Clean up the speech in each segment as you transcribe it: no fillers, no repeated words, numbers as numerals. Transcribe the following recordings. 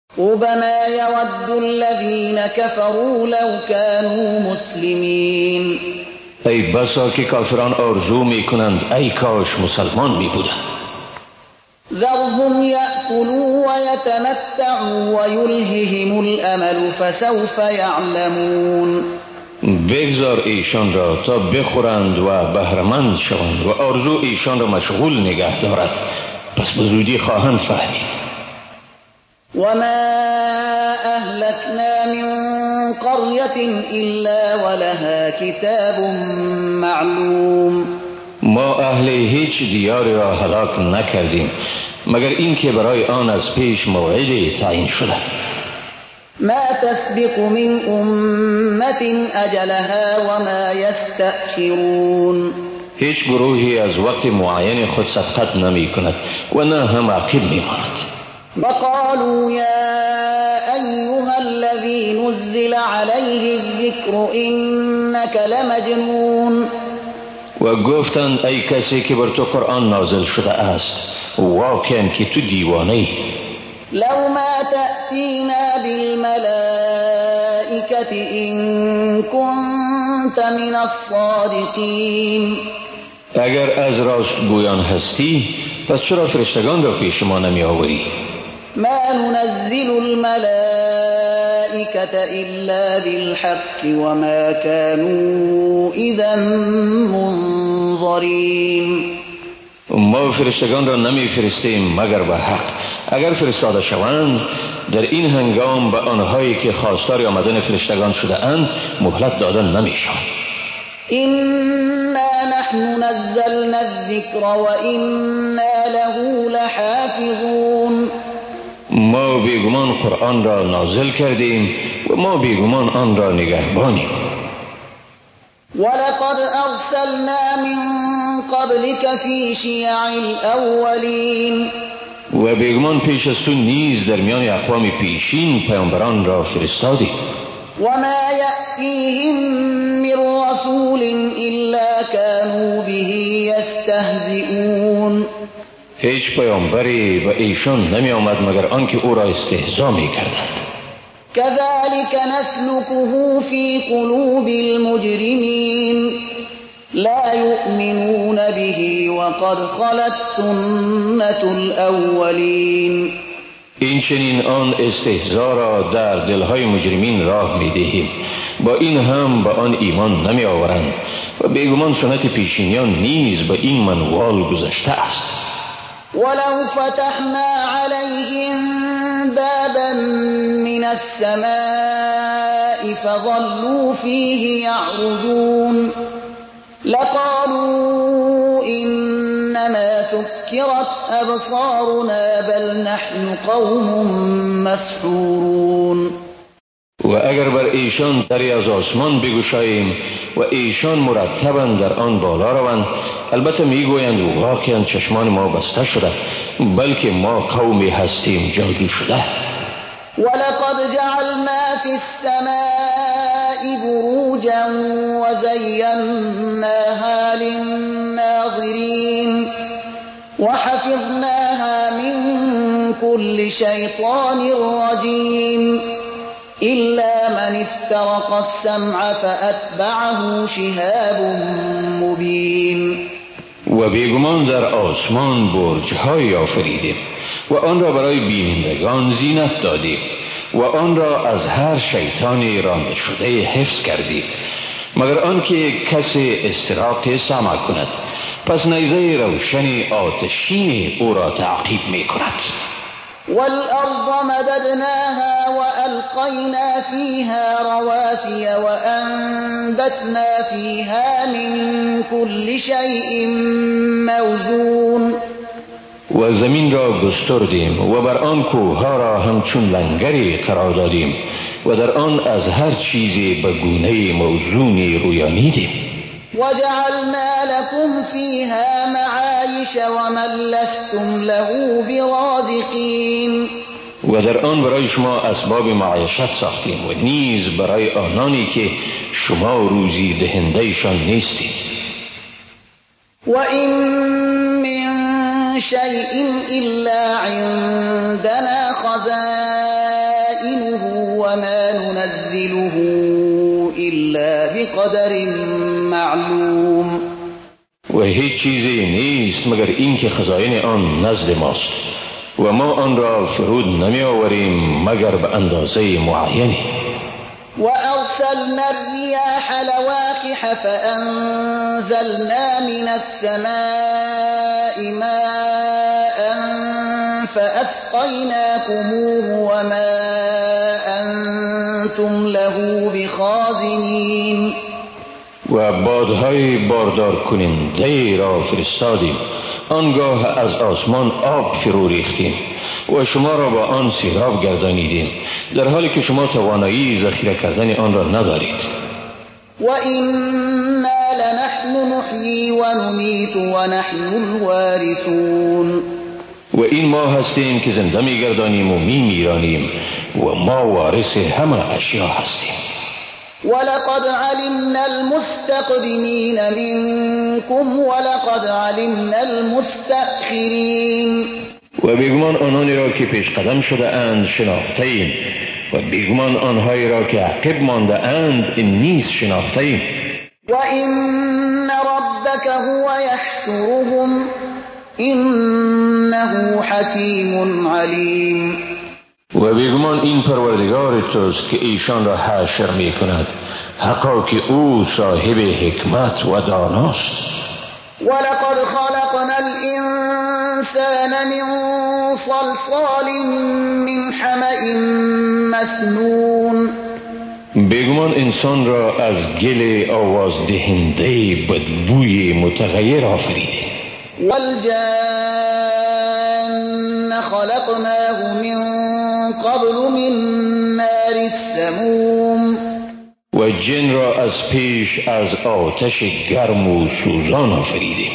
ربما يود الذين كفروا لو كانوا مسلمین. ای بسا که کافران آرزو می کنند ای کاش مسلمان می بودند. ذرهم یأکلوا و یتمتعوا و یلههم الامل فسوف یعلمون. بگذار ایشان را تا بخورند و بهره‌مند شوند و آرزو ایشان را مشغول نگه دارد، پس به زودی خواهند فهمید. وما أهلكنا من قرية إلا ولها کتاب معلوم. ما اهل هیچ دیاری را هلاک نکردیم مگر اینکه برای آن از پیش موعدی تعیین شده. ما تسبق من أمة أجلها وما يستأخرون. هیچ گروهی از وقت معین خود سبقت نمی کند و نه هم عقب می ماند. وقالوا يا أيها الذي نزل عليه الذكر إنك لمجنون. و گفتند ای کسی که بر تو قرآن نازل شده است واقعا که تو دیوانه‌ای. لو ما تأتينا بالملائكة إن كنت من الصادقين. اگر از راست گویان هستی پس چرا فرشتگان را پیش ما نمی آوری؟ ما ننزل الملائكة إلا بالحق وما كانوا إذا منظرين. ما فرشتگان را نمی فرستیم مگر به حق. اگر فرستاده شوند در این هنگام به آنهایی که خواستار آمدن فرشتگان شده اند مهلت دادن نمی شود. إنا نحن نزلنا الذكر وإنا له لحافظون. ما بیگمان قرآن را نازل کردیم و ما بیگمان آن را نگهبانیم. ولقد أرسلنا من قبلك في شيع الأولين. و بیگمان پیش از تو نیز در میان اقوام پیشین پیامبران را فرستادیم. وما يأتيهم من رسول إلا كانوا به يستهزئون. هیچ پیامبری به ایشان نمی آمد مگر آنکه او را استهزا می کردند. كذلك نسلكه في قلوب المجرمين لا يؤمنون به وقد خلت سنة الأولين. این چنین آن استهزا را در دلهای مجرمین راه می دهیم، با این هم به آن ایمان نمی آورند و بیگمان سنت پیشینیان نیز به این منوال گذشته است. ولو فتحنا عليهم بابا من السماء فظلوا فيه يعرجون لقالوا إنما سكرت أبصارنا بل نحن قوم مسحورون. و اگر بر ایشان دری از آسمان بگشاییم و ایشان مرتبا در آن بالا روند البته میگویند واقعا چشمان ما بسته شده بلکه ما قومی هستیم جادو شده. ولقد جعلنا في السماء بروجا وزيناها للناظرين وحفظناها من كل شيطان رجيم إلا من استرق السمع فأتبعه شهاب مبين. و بیگمان در آسمان برج‌های آفریدیم و آن را برای بینندگان زینت دادیم و آن را از هر شیطانی رانده شده حفظ کردیم مگر آنکه کسی استراق سمع کند پس نیزه روشن آتشین او را تعقیب می کند. والأرض مددناها وألقينا فيها رواسي وأنبتنا فيها من كل شيء موزون. و زمین را گستردیم و بر آن کوهها را همچون لنگری قرار دادیم و در آن از هر چیزی به گونه موزونی رویانیدیم. وجعلنا لكم فيها معايش ومن لستم له برازقين. و در آن برای شما اسباب معیشت ساختیم و نیز برای آنانی که شما روزی دهندهشان نیستید. وإن من شيء إلا عندنا خزائنه نعلمه وما ننزله إلا بقدر معلوم. و هیچ چیزی نیست مگر اینکه خزائن آن نزد ماست و ما آن را فرود نمی آوریم مگر به اندازه معینی. وأرسلنا الرياح لواقح فأنزلنا من السماء ماء فأسقيناكموه وما أنتم له بخازنين. و بادهای باردار کننده را فرستادیم، آنگاه از آسمان آب فرو ریختیم و شما را با آن سیراب گردانیدیم، در حالی که شما توانایی ذخیره کردن آن را ندارید. وَإِنَّا لَنَحْنُ نُحْيِي وَنُمِيتُ وَنَحْنُ الْوَارِثُونَ. و این ما هستیم که زنده می‌گردانیم و می‌میرانیم و ما وارث همه اشیا هستیم. وَلَقَدْ عَلِمْنَا الْمُسْتَقْدِمِينَ مِنكُمْ وَلَقَدْ عَلِمْنَا الْمُسْتَأْخِرِينَ. و بیگمان آنانی را که پیش قدم شده اند شناخته ایم و بیگمان آنهایی را که عقب مانده اند نیز شناخته ایم. وَإِنَّ رَبَّكَ هُوَ يَحْشُرُهُمْ إِنَّهُ حَكِيمٌ عَلِيمٌ. و بیگمان این پروردگار توست که ایشان را حشر می کند، حقا که او صاحب حکمت و داناست. وَلَقَدْ خَلَقْنَا الْإِنسَانَ مِنْ صَلْصَالٍ مِنْ حَمَإٍ مَسْنُونٍ. بیگمان انسان را از گل آواز دهنده بدبوی متغیر آفریدیم. وَالْجَانَّ خَلَقْنَاهُ مِنْ قَبْلُ مِنْ نَارِ السَّمُومِ. و جن را از پیش از آتش گرم و سوزان آفریدیم.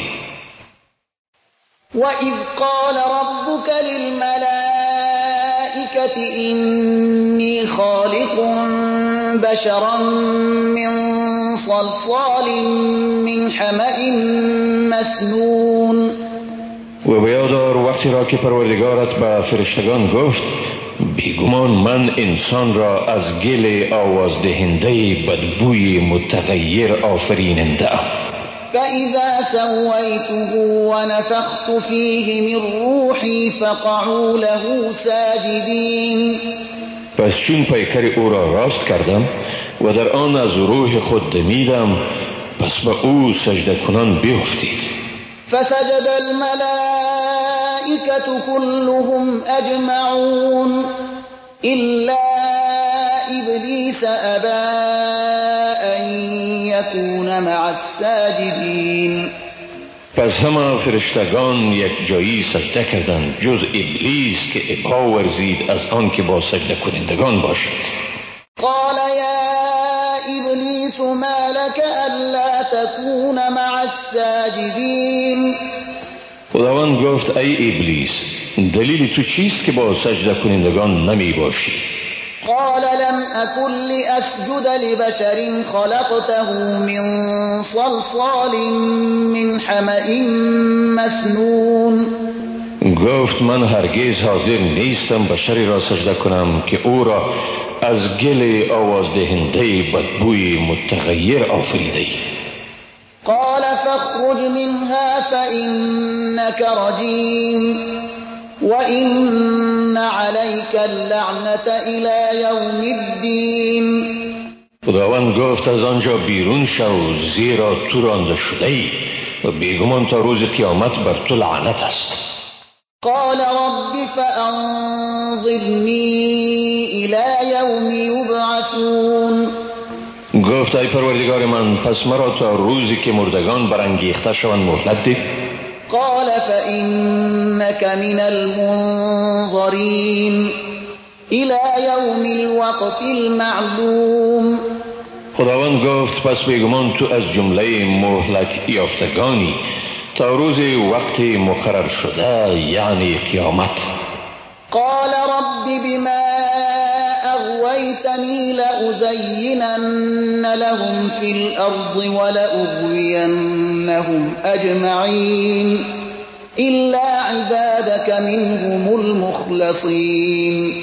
وَإِذْ قَالَ رَبُّكَ لِلْمَلَائِكَةِ إِنِّي خَالِقٌ بَشَرًا مِّن صَلْصَالٍ مِّنْ حَمَإٍ مسنون. و بیادار وقتی را که پروردگارت به فرشتگان گفت بیگمان من انسان را از گل آواز دهنده بدبوی متغیر آفریننده ام. فَإِذَا سَوَّيْتُهُ وَنَفَخْتُ فِيهِ مِنْ رُوحِي فَقَعُوا لَهُ سَاجِدِينَ. پس چون پیکر او را راست کردم و در آن از روح خود دمیدم، پس به او سجده کنان بیفتید. فسجد الملائكة كلهم أجمعون إلا إبليس أبى أن يكون مع الساجدين. پس همه فرشتگان یک جایی سجده کردند جز ابلیس که ابا ورزید از آن که با سجده کنندگان باشد. قال يا إبليس ما لك ألا تكون مع الساجدين. خداوند گفت ای ابلیس دلیل تو چیست که با سجده کنندگان نمی باشی؟ قال لم أكن لأسجد لبشر خلقته من صلصال من حمأ مسنون. گفت من هرگز حاضر نیستم بشری را سجده کنم که او را از گل آواز دهنده بدبوی متغیر آفریده ای. قال فاخرج منها فإنك رجيم وإن عليك اللعنة إلى يوم الدين. خداوند گفت از آنجا بیرون شو زیرا تو رانده شده ای و بیگمان تا روز قیامت بر تو لعنت است. قال رب فأنظرني إلى يوم يبعثون. گفت ای پروردگار من پس مرا تا روزی که مردگان برانگیخته شوند مهلت ده. قال فإنك من المنظرين إلى يوم الوقت المعلوم. خداوند گفت پس بیگمان تو از جمله مهلت یافتگانی تا روز وقت مقرر شده یعنی قیامت. قال رب بما أغويتني لأزينن لهم في الأرض ولأغوينهم أجمعين إلا عبادك منهم المخلصين.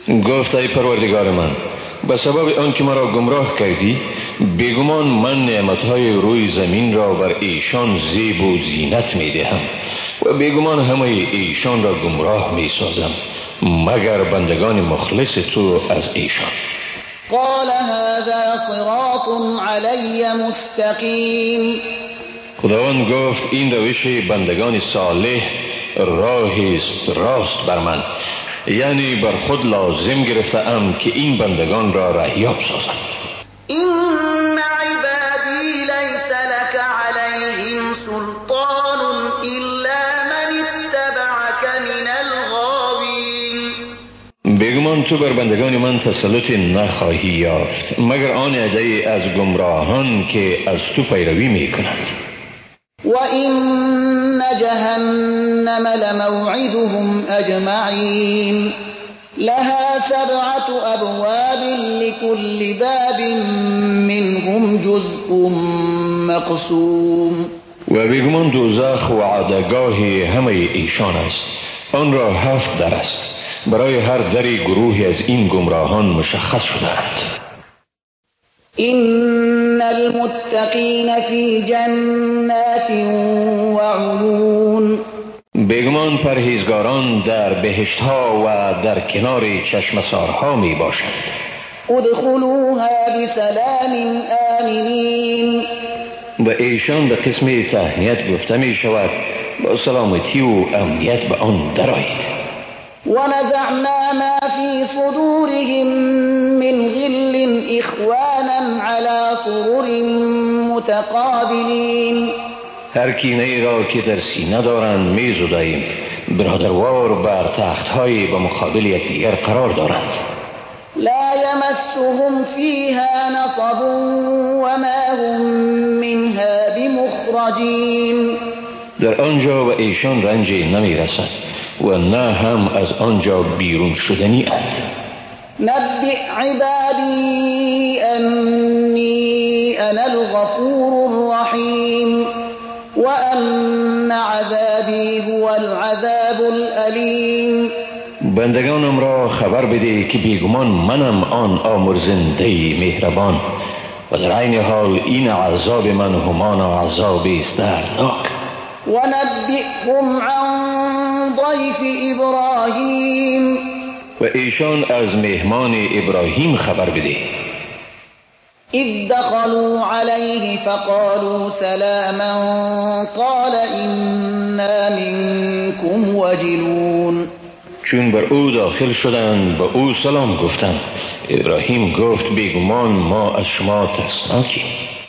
گفت ای پروردگار من، به سبب آنکه مرا گمراه کردی، بیگمان من نعمتهای روی زمین را بر ایشان زیب و زینت می دهم و بیگمان همه ایشان را گمراه می سازم مگر بندگان مخلص تو از ایشان. قال هذا صراط علی مستقیم. خداوند گفت این روش بندگان صالح راهی است راست بر من، یعنی بر خود لازم گرفتم که این بندگان را رهیاب سازم. این عبادی لیس لک علیهم سلطان الا من اتبعک من الغاوین. بیگمان تو بر بندگان من تسلط نخواهی یافت مگر آن عده از گمراهان که از تو پیروی می کنند. و این جهنم لموعدهم اجمعین لها 7 ابواب لكل باب منهم جزء مقسوم. و بیگمان دوزخ وعدگاه همه ایشان است، آن را 7 در است، برای هر دری گروهی از این گمراهان مشخص شده‌اند. این المتقین فی جنات و عیون. بیگمان پرهیزگاران در بهشت‌ها و در کنار چشمسارها می باشند. ادخلوها بسلام آمنین. و ایشان به قسم تهنیت گفته می شود با سلامتی و امنیت به آن درآیید. ونزعنا ما في صدورهم من غل إخوانا على سرر متقابلين. هر کینه را که در سینه دارند می زداییم، برادروار بر تخت‌های به مقابل یکدیگر قرار دارند. لا يمسهم فيها نصب وما هم منها بمخرجين. در آنجا و ایشان رنجی نمی رسد و نه هم از آنجا بیرون شدنی اند. نبئ عبادی انی انا الغفور الرحیم و ان عذابی هو العذاب الالیم. بندگانم را خبر بده که بیگمان منم آن آمرزنده مهربان و در عین حال این عذاب من همان عذاب است دردناک. و نبئهم عن ضیف ابراهیم. و ایشان از مهمان ابراهیم خبر بده. اذ دخلوا علیه فقالوا سلاما قال انا منکم وجلون. چون بر او داخل شدند به او سلام گفتند، ابراهیم گفت بیگمان ما از شما ترسناکیم.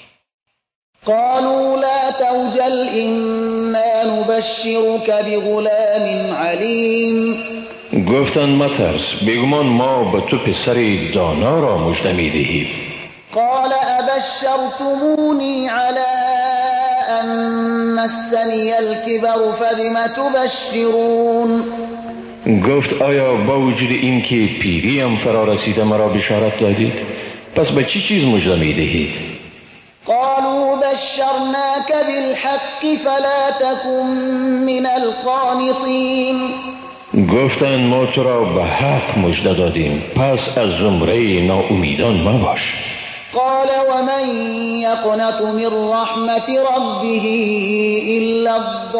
قالوا لا توجل انا نبشرك بغلام علیم. گفتند مترس، بیگمان ما به تو پسری دانا را مژده می‌دهیم. قال ابشرتمونی علی ان مسنی الكبر فبم تبشرون. گفت آیا با وجود این که پیریم فرا رسیده مرا بشارت دادید، پس به چی چیز مژده می‌دهید؟ قالوا بشرناك بالحق فلا تكن من القانطين. گفتند ما تو را به حق مژده دادیم، پس از زمره ناامیدان مباش. قال ومن يقنط من رحمت ربه الا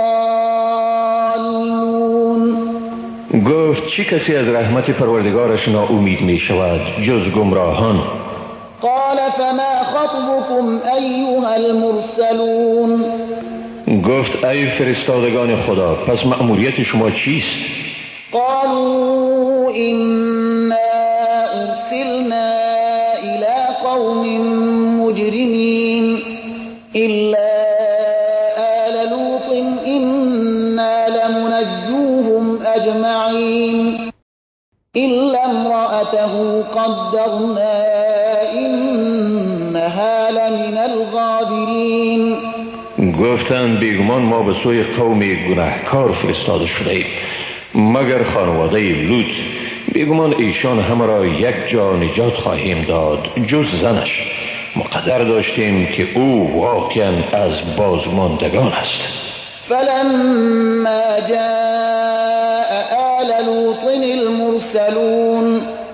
الضالون. گفت چی کسی از رحمت پروردگارش ناامید می شود جز گمراهان؟ قال فما خطبكم ایها المرسلون. گفت ای فرستادگان خدا، پس مأموریت شما چیست؟ قالوا انا ارسلنا الى قوم مجرمين الا آل لوط انا لمنجوهم اجمعين الا امرأته قدرنا انها لمن الغابرین. گفتند بیگمان ما به سوی قوم گناهکار فرستاده شده ایم مگر خانواده لوط، بیگمان ایشان همه را یک جا نجات خواهیم داد جز زنش، مقدر داشتیم که او واقعا از بازماندگان است. فلما جاء آل لوط المرسلون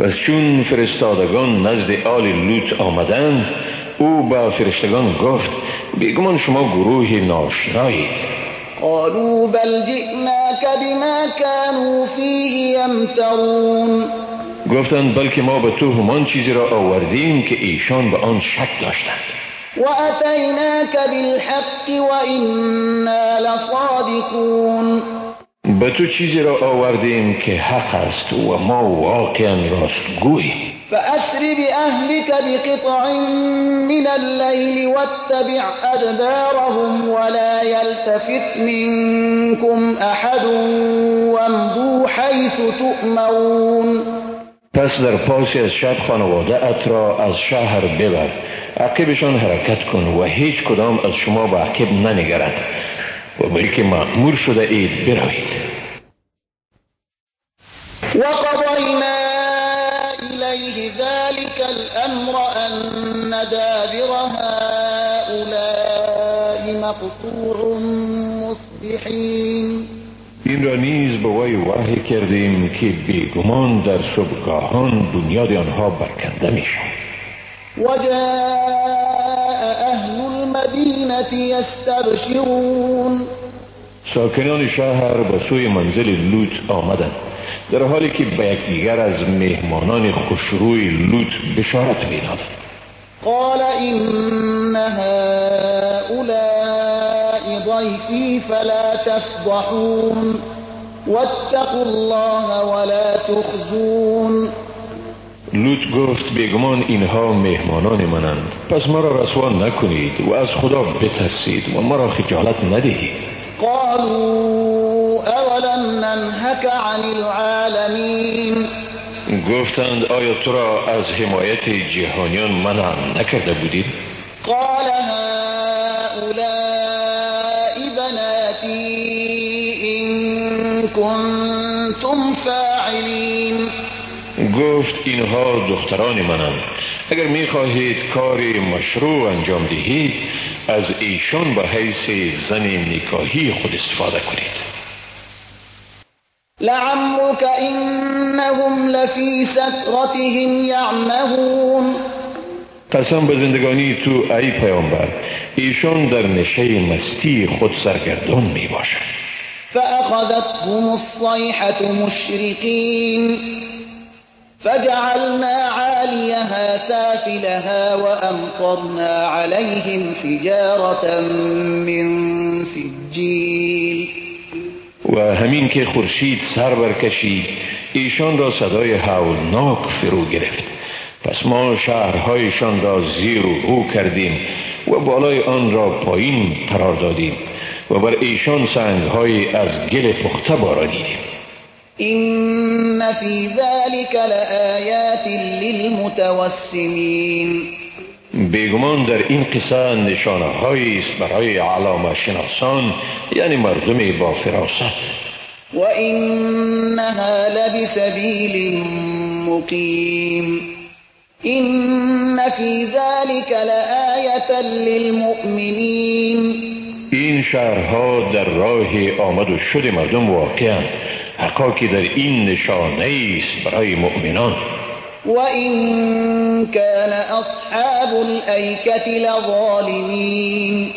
پس چون فرستادگان نزد آل لوط آمدند، او با فرشتگان گفت بیگمان شما گروه ناشنایید. قالوا بل جئناك بما كانوا فيه يمترون. گفتند بلکه ما به تو همان چیزی را آوردیم که ایشان به آن شک داشتند. وأتيناك بالحق وإنا لصادقون. به تو چیزی را آوردیم که حق است و ما واقعا راستگوییم. فأسر بأهلك بقطع من الليل واتبع أدبارهم ولا يلتفت منكم أحد وامضوا حيث تؤمرون. پس در پاسی از شب خانواده ات را از شهر ببر، عقبشان حرکت کن و هیچ کدام از شما به عقب ننگرند و بلکه مأمور شده اید بروید. وقضينا إليه ذلك الأمر أن دابر هؤلاء مقطوع مصبحين. این را نیز به وی وحی کردیم که بیگمان در صبحگاهان بنیاد آنها برکنده می شود. وجاء أهل المدينة يستبشرون. ساکنان شهر به سوی منزل لوط آمدند در حالی که به یکدیگر از مهمانان خوشروی لوط بشارت می‌دادند. قال إن هؤلاء ضيفي فلا تفضحون واتقوا الله ولا تخزون. لوط گفت بیگمان اینها مهمانان منند، پس ما را رسوا نکنید و از خدا بترسید و ما را خجالت ندهید. قالوا أولم ننهك عن العالمين. گفتند آیا تو را از حمایت جهانیان منع نکرده بودید؟ قال هؤلاء بناتي إن كنتم فاعلين. گفت اینها دختران منند، اگر میخواهید کاری مشروع انجام دهید از ایشان به حیث زن نکاحی خود استفاده کنید. لعمرك إنهم لفي سكرتهم يعمهون. قسم به زندگانی تو ای پیامبر، ایشان در نشه مستی خود سرگردان می باشند. فأخذتهم الصيحة مشرقين فجعلنا عاليها سافلها وأمطرنا عليهم حجارة من سجيل. و همین که خورشید سر برکشید ایشان را صدای هولناک فرو گرفت، پس ما شهرهایشان را زیر و رو کردیم و بالای آن را پایین قرار دادیم و بر ایشان سنگهای از گل پخته بارانیدیم. إن في ذلك لآيات للمتوسمين. بیگمان در این قصه نشانه هایی است برای علامه شناسان، یعنی مردم با فراست. و اینها لبسبیل مقیم. این فی ذلك لآیة للمؤمنین. این شهرها در راه آمد و شد مردم واقعا، حقا که در این نشانه است برای مؤمنان. وَإِن كَانَ أَصْحَابُ الْأَيْكَةِ لَظَالِمِينَ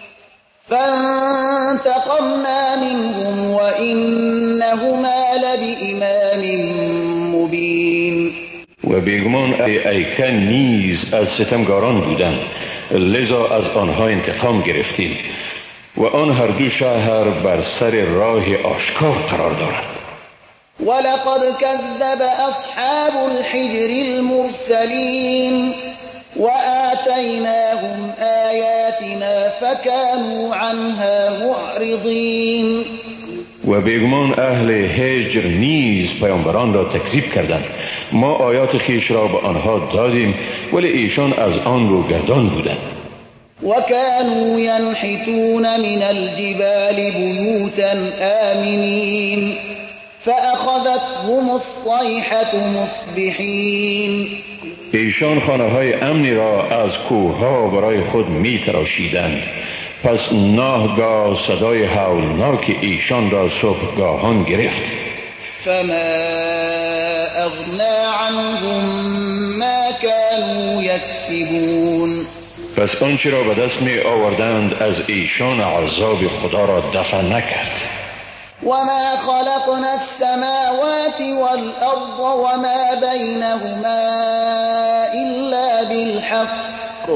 فَانْتَقَمْنَا مِنْهُمْ وَإِنَّهُمَا لَبِإِمَامٍ مُبِينٍ. و بیگمان ایکه نیز از ستمگاران بودند، لذا از آنها انتقام گرفتیم و آن هر دو شهر بر سر راه آشکار قرار دارند. ولقد كذب أصحاب الحجر المرسلين وآتيناهم آياتنا فكانوا عنها معرضين. و بیگمان اهل هجر نیز پیامبران را تکذیب کردند، ما آیات خویش را به آنها دادیم ولی ایشان از آن رو گردان بودند. وكانوا ينحتون من الجبال بيوتا آمنين فأخذتهم الصيحة مصبحين. ایشان خانه های امنی را از کوه ها برای خود می تراشیدند، پس ناگاه صدای هولناک ایشان را صبحگاهان گرفت. فما كفرنا عنهم ما كانوا يكسبون. پس آنچه را به دست می آوردند از ایشان عذاب خدا را دفع نکرد. وما خلقنا السماوات والأرض وما بينهما إلا بالحق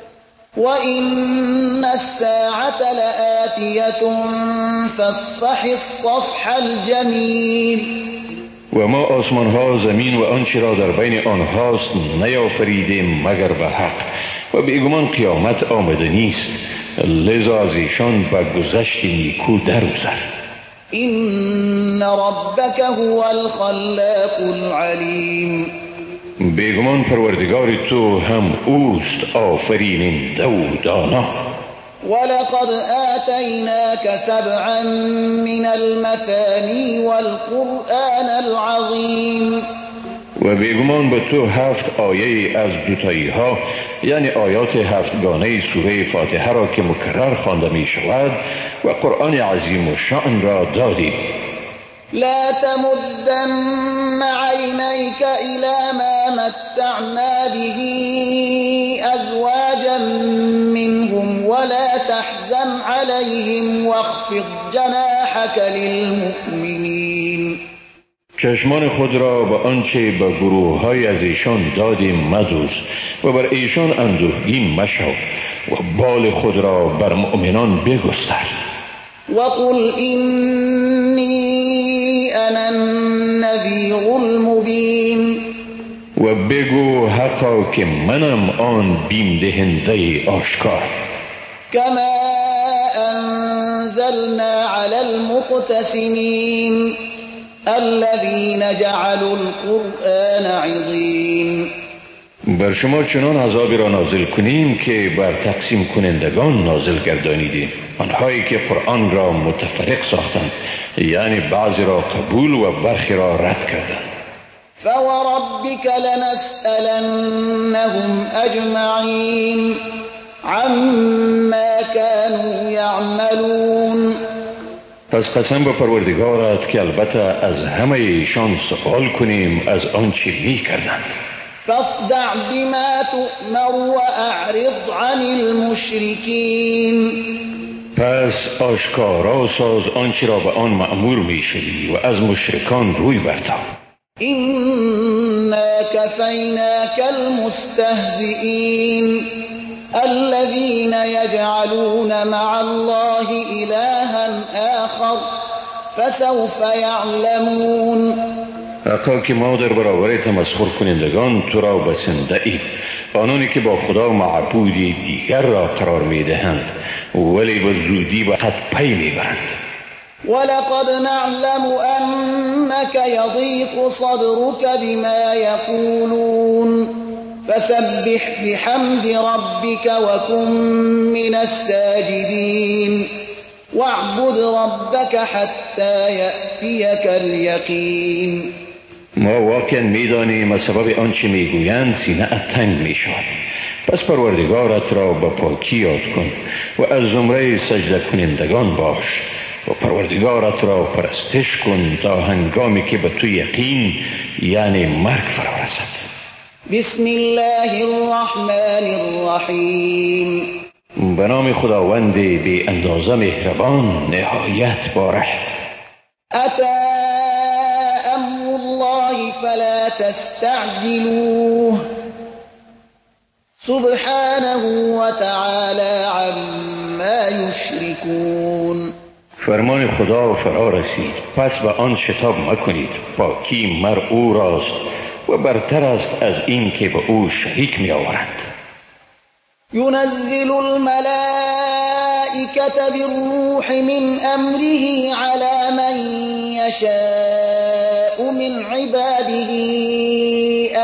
وإن الساعة لآتية فاصفح الصفح الجميل. و ما آسمان ها زمین و آنچه را در بین آنهاست نیافریدیم مگر به حق و بیگمان قیامت آمده نیست، لذا از ایشان به گذشت نیکو درگذر. إن ربك هو الخلاق العليم. بیگمان پروردگار تو هم اوست آفریننده و دانا. ولقد آتيناك سبعا من المثاني والقرآن العظيم. و بیگمان به تو 7 آیه از دوتایی ها یعنی آیات 7گانه سوره فاتحه را که مکرر خوانده می شود و قرآن عظیم و شأن را دادیم. لا تمدن عينيك إلى ما متعنا به أزواجا منهم ولا تحزن عليهم واخفض جناحك للمؤمنين. چشمان خود را به آنچه به گروه های از ایشان دادیم مدوز و بر ایشان اندوهگین مشو و بال خود را بر مؤمنان بگستر. وقل إني أنا النذير المبين. و بگو حقا که منم آن بیم دهنده آشکار. كما أنزلنا على المقتسمين الذين جعلوا القرآن عضين. بر شما چنان عذابی را نازل کنیم که بر تقسیم کنندگان نازل گردانیدیم، آنهایی که قرآن را متفرق ساختند، یعنی بعضی را قبول و برخی را رد کردند. فوربك لنسألنهم أجمعين عما كانوا يعملون. پس قسم به پروردگارت که البته از همه ایشان سوال کنیم از آنچه می کردند. فاصدع بما تؤمر وأعرض عن المشركين. پس آشکارا ساز آنچه را به آن مأمور می شوی و از مشرکان روی برتاب. إنا كفيناك المستهزئين الذين يجعلون مع الله إلها آخر فسوف يعلمون. حقا که ما در برابر تمسخر کنندگان تو را بسنده ایم، آنانی که با خدا معبودی دیگر را قرار می دهند ولی به زودی به خط پی می برند. ولقد نعلم أنك يضيق صدرك بما يقولون فسبح بحمد ربك وكن من الساجدين واعبد ربك حتى يأتيك اليقين. ما واقعا میدانیم از سبب آنچه میگویند سینه‌ات تنگ میشود، پس پروردگارت را به پاکی یاد کن و از زمره سجده کنندگان باش و پروردگارت را پرستش کن تا هنگامی که به تو یقین یعنی مرگ فرا رسد. بسم الله الرحمن الرحیم. به نام خداوند بی اندازه مهربان نهایت باره. أتى أمر الله فلا تستعجلوه سبحانه وتعالى عما يشركون. فرمان خدا فرا رسید، پس به آن شتاب مکنید، پاکی مر او راست و برتر است از این که به او شریک می آورند. ينزل الملائكة بالروح من أمره على من يشاء من عباده أن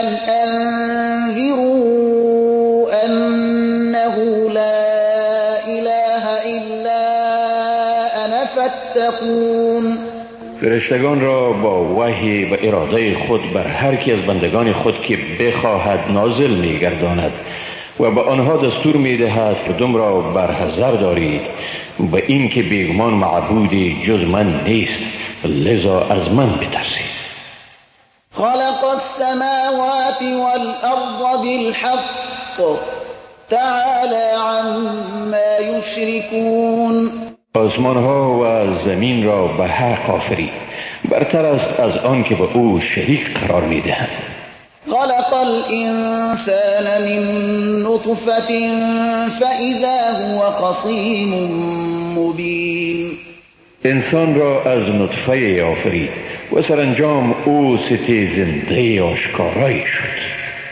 أنذروا أنه لا إله إلا أنا فاتقون. فرشتگان را با وحی به اراده خود بر هر کی از بندگان خود که بخواهد نازل می گرداند و به آنها دستور می دهد مردم را برحذر دارید به این که بیگمان معبودی جز من نیست، لذا از من بترسید. خلق السماوات والأرض بالحق تعالى عما يشركون. آسمان ها و زمین را به حق آفرید، برتر است از آن که به او شریک قرار می دهند. خلق الإنسان من نطفة فإذا هو خصيم مبين. انسان را از نطفه آفرید و سرانجام او ستیزنده آشکارایی شد.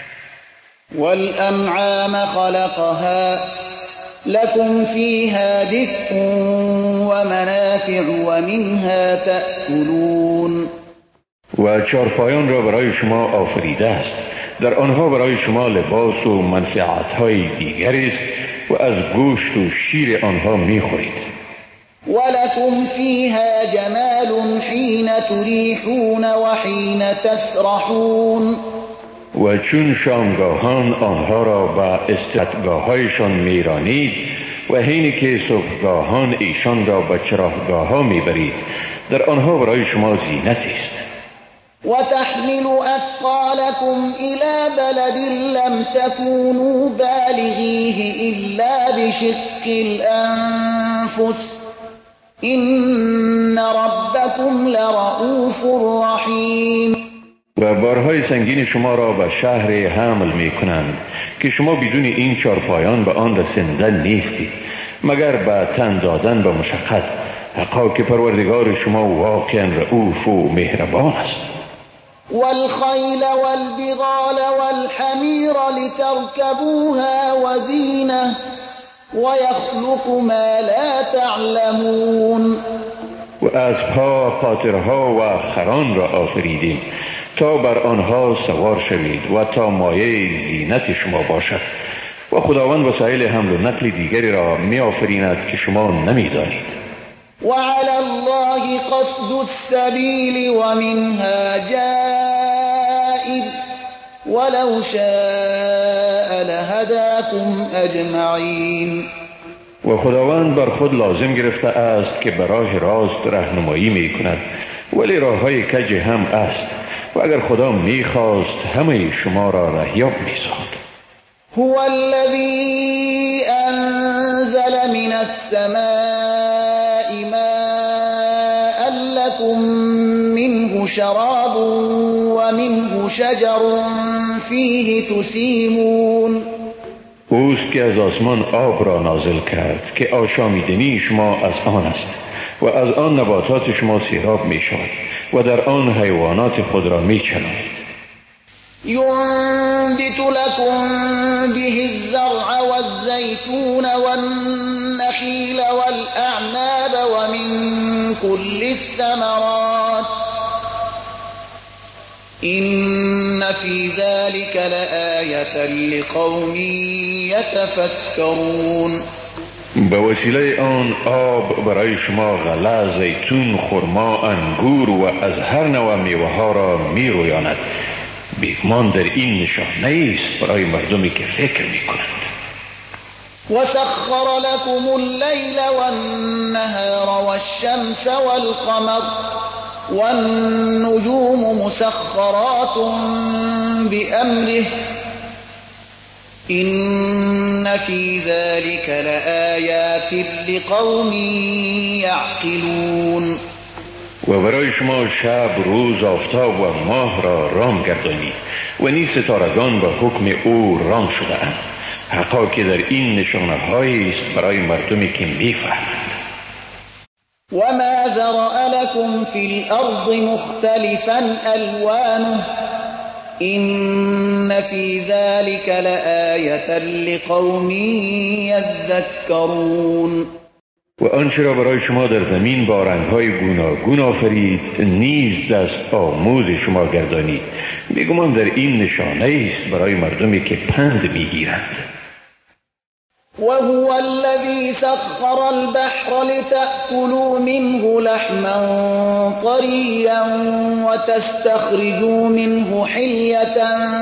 والأنعام خلقها لكم فيها دفء ومنافع ومنها تأكلون. و چارپایان را برای شما آفریده است، در آنها برای شما لباس و منفعت‌های دیگری است و از گوشت و شیر آنها می‌خورید. ولكم فيها جمال حين تريحون وحين تسرحون. و چون شامگاهان آنها را به استراحتگاه‌هایشان میرانید و حینی که صبحگاهان ایشان را به چراگاه‌ها میبرید، در آنها برای شما زینتی است. وتحمل أثقالكم إلى بلد لم تكونوا بالغيه إلا بشق الأنفس إن ربكم لرؤوف رحیم. و بارهای سنگین شما را به شهر حمل می کنند که شما بدون این چارپایان به آن رسیدن نیستید مگر به تن دادن به مشقت. حقا که پروردگار شما واقعا رؤوف و مهربان است. والخيل والبغال والحمير لتركبوها وزينة ويخلق ما لا تعلمون. و اسبها، قاطرها و خران را آفریدیم تا بر آنها سوار شوید و تا مایه زینت شما باشد. و خداوند وسایل حمل و نقل دیگری را می آفریند که شما نمی دانید. وعلى الله قصد السبيل ومنها جائر ولو شاء لهداكم اجمعین. و خداوند بر خود لازم گرفته است که به راه راست راهنمایی می کند، ولی راه های کج هم است و اگر خدا می خواست همه شما را رهیاب می ساخت. هو الذي انزل من السماء ماء لكم منه شراب ومنه شجر فيه تسيمون. اوست که از آسمان آب را نازل کرد که آشامیدنی شما از آن است و از آن نباتات شما سیراب می شود و در آن حیوانات خود را می چرانید. ينبت لكم به الزرع والزيتون والنخيل والأعناب ومن كل الثمرات إن في ذلك لآية لقوم يتفكرون. به وسیله آن آب برای شما غله، زیتون، خرما، انگور و از هر نوع میوه ها را می رویاند. بیگمان در این نشانه است برای مردمی که فکر می کنند. وسخر لكم الليل والنهار والشمس والقمر والنجوم مسخرات بأمره إن في ذلك لآيات لقوم يعقلون. و برای شما شب، روز، آفتاب و ماه را رام گردانید و نیز ستارگان به حکم او رام شده اند. حقا که در این نشانه هایی است برای مردمی که می‌فهمند. وما ذرأ لكم في الأرض مختلفا ألوانه إن في ذلك لآية لقوم يذكرون. و آنچه را برای شما در زمین با رنگ‌های گوناگون آفرید نیز دست آموز شما گردانید. بیگمان در این نشانه است برای مردمی که پند می‌گیرند. وهو الذي سخر البحر لتأكلوا منه لحما طريا وتستخرجوا منه حلية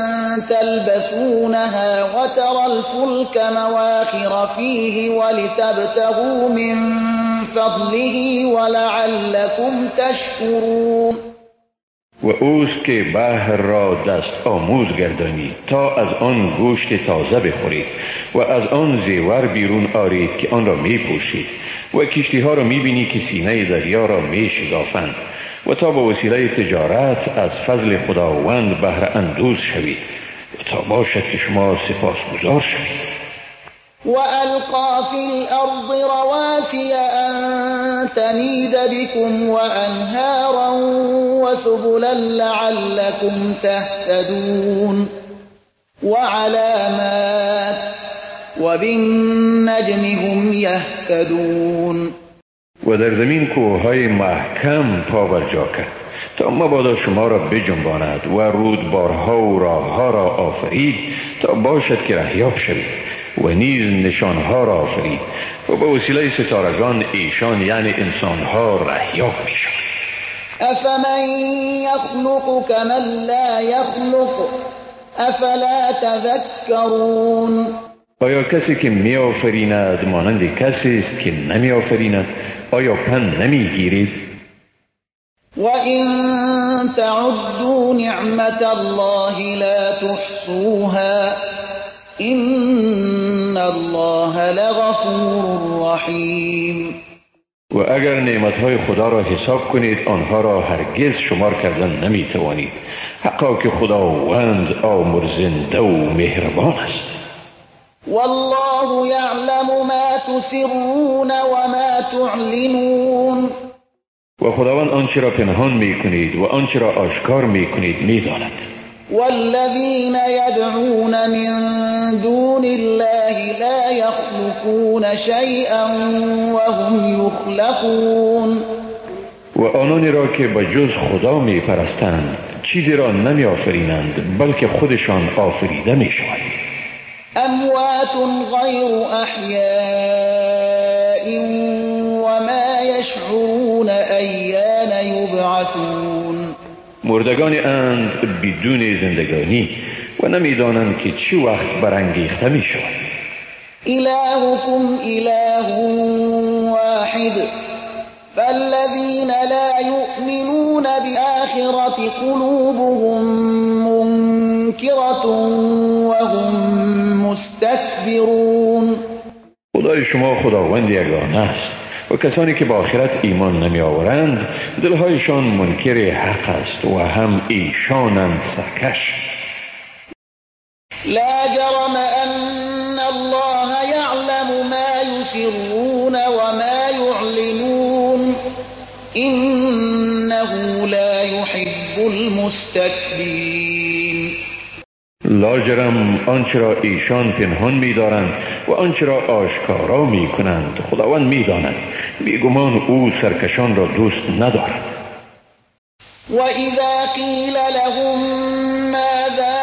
تلبسونها وترى الفلك مواخر فيه ولتبتغوا من فضله ولعلكم تشكرون. و اوست که بحر را دست آموز گردانید تا از آن گوشت تازه بخورید و از آن زیور بیرون آرید که آن را می پوشید و کشتی ها را می بینی که سینه دریا را می شگافند و تا با وسیله تجارت از فضل خداوند بهره اندوز شوید و تا باشد که شما سپاسگزار شوید. وألقى في الأرض رواسي أن تميد بكم وأنهارا وسبلا لعلكم تهتدون وعلامات وبالنجم هم يهتدون. و در زمین کوههای محکم پابرجا کرد تا مبادا شما را بجنباند و رودبارها و راهها را آفرید تا باشد که رهیاب شوید و نیز نشانها را آفرید و به وسیله ستارگان ایشان یعنی انسانها رهیاب می شود. افمن یخلق کمن لا یخلق افلا تذکرون. آیا کسی که می آفریند مانند کسی است که نمی آفریند؟ آیا پند نمی گیرید؟ و این تعدوا نعمت الله لا تحصوها ان الله لغفور رحیم. و اگر نعمتهای خدا را حساب کنید آنها را هرگز شمار کردن نمی توانید، حقا که خداوند آمرزنده و مهربان است. والله یعلم ما تسرون و ما تعلنون. و خداوند آنچه را پنهان می کنید و آنچه را آشکار می کنید می داند. والذین یدعون من دون الله لا یخلقون شیئا وهم یخلقون. و آنانی را که به جز خدا می پرستند چیزی را نمی آفرینند بلکه خودشان آفریده می شوند. اموات غیر احیاء وما یشعرون ایان یبعثون. مردگانی اند بدون زندگانی و نمیدانند که چه وقت برانگیخته می شوند. الهکم اله واحد فالذین لا یؤمنون بالآخرة قلوبهم منکرة وهم مستكبرون. خدای شما خداوند یگانه است و کسانی که با آخرت ایمان نمی آورند دلهایشان منکر حق است و هم ایشانند سرکش. لا جرم ان الله یعلم ما یسرون و ما یعلنون انه لا یحب المستكبرین. لاجرم آنچه را ایشان پنهان می دارند و آنچه را آشکارا می کنند خداوند می داند، بیگمان او سرکشان را دوست ندارد. و اذا قیل لهم ماذا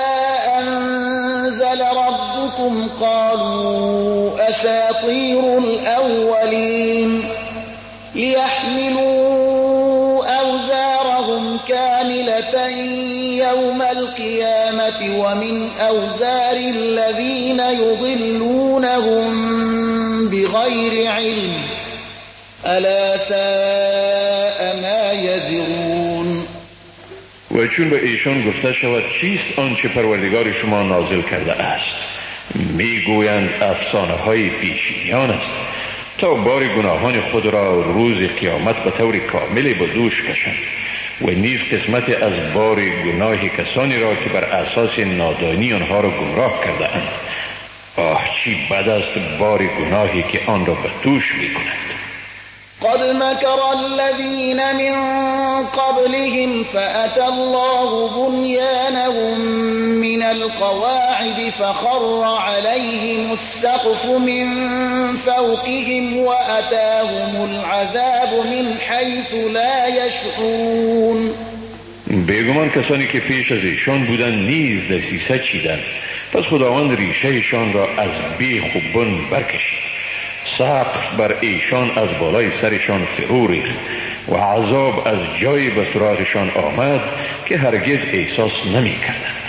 انزل ربكم قالوا اساطیر الاولین لیحملوا اوزارهم كاملة يوم القيامة ومن أوزار الذين يضلونهم بغير علم ألا ساء ما يزرون. و چون به ایشان گفته شود چیست آنچه پروردگار شما نازل کرده است میگویند افسانه های پیشینیان است تا بار گناهان خود را روز قیامت به طور کامل به دوش کشند و نیز قسمت از بار گناه کسانی را که بر اساس نادانی آنها را گمراه کرده اند. آه چی بد است بار گناهی که آن را به دوش می کند. قد مكر الذين من قبلهم فأتى الله بنيانهم من القواعد فخر عليهم السقف من فوقهم وأتاهم العذاب من حيث لا يشعرون. بیگمان کسانی که پیش از ایشان بودند نیز دسیسه چیدند، پس خداوند ریشهشان را از بیخ و بن برکشید. سقف بر ایشان از بالای سرشان فرو ریخت و عذاب از جای به سراغشان آمد که هرگز احساس نمی کردند.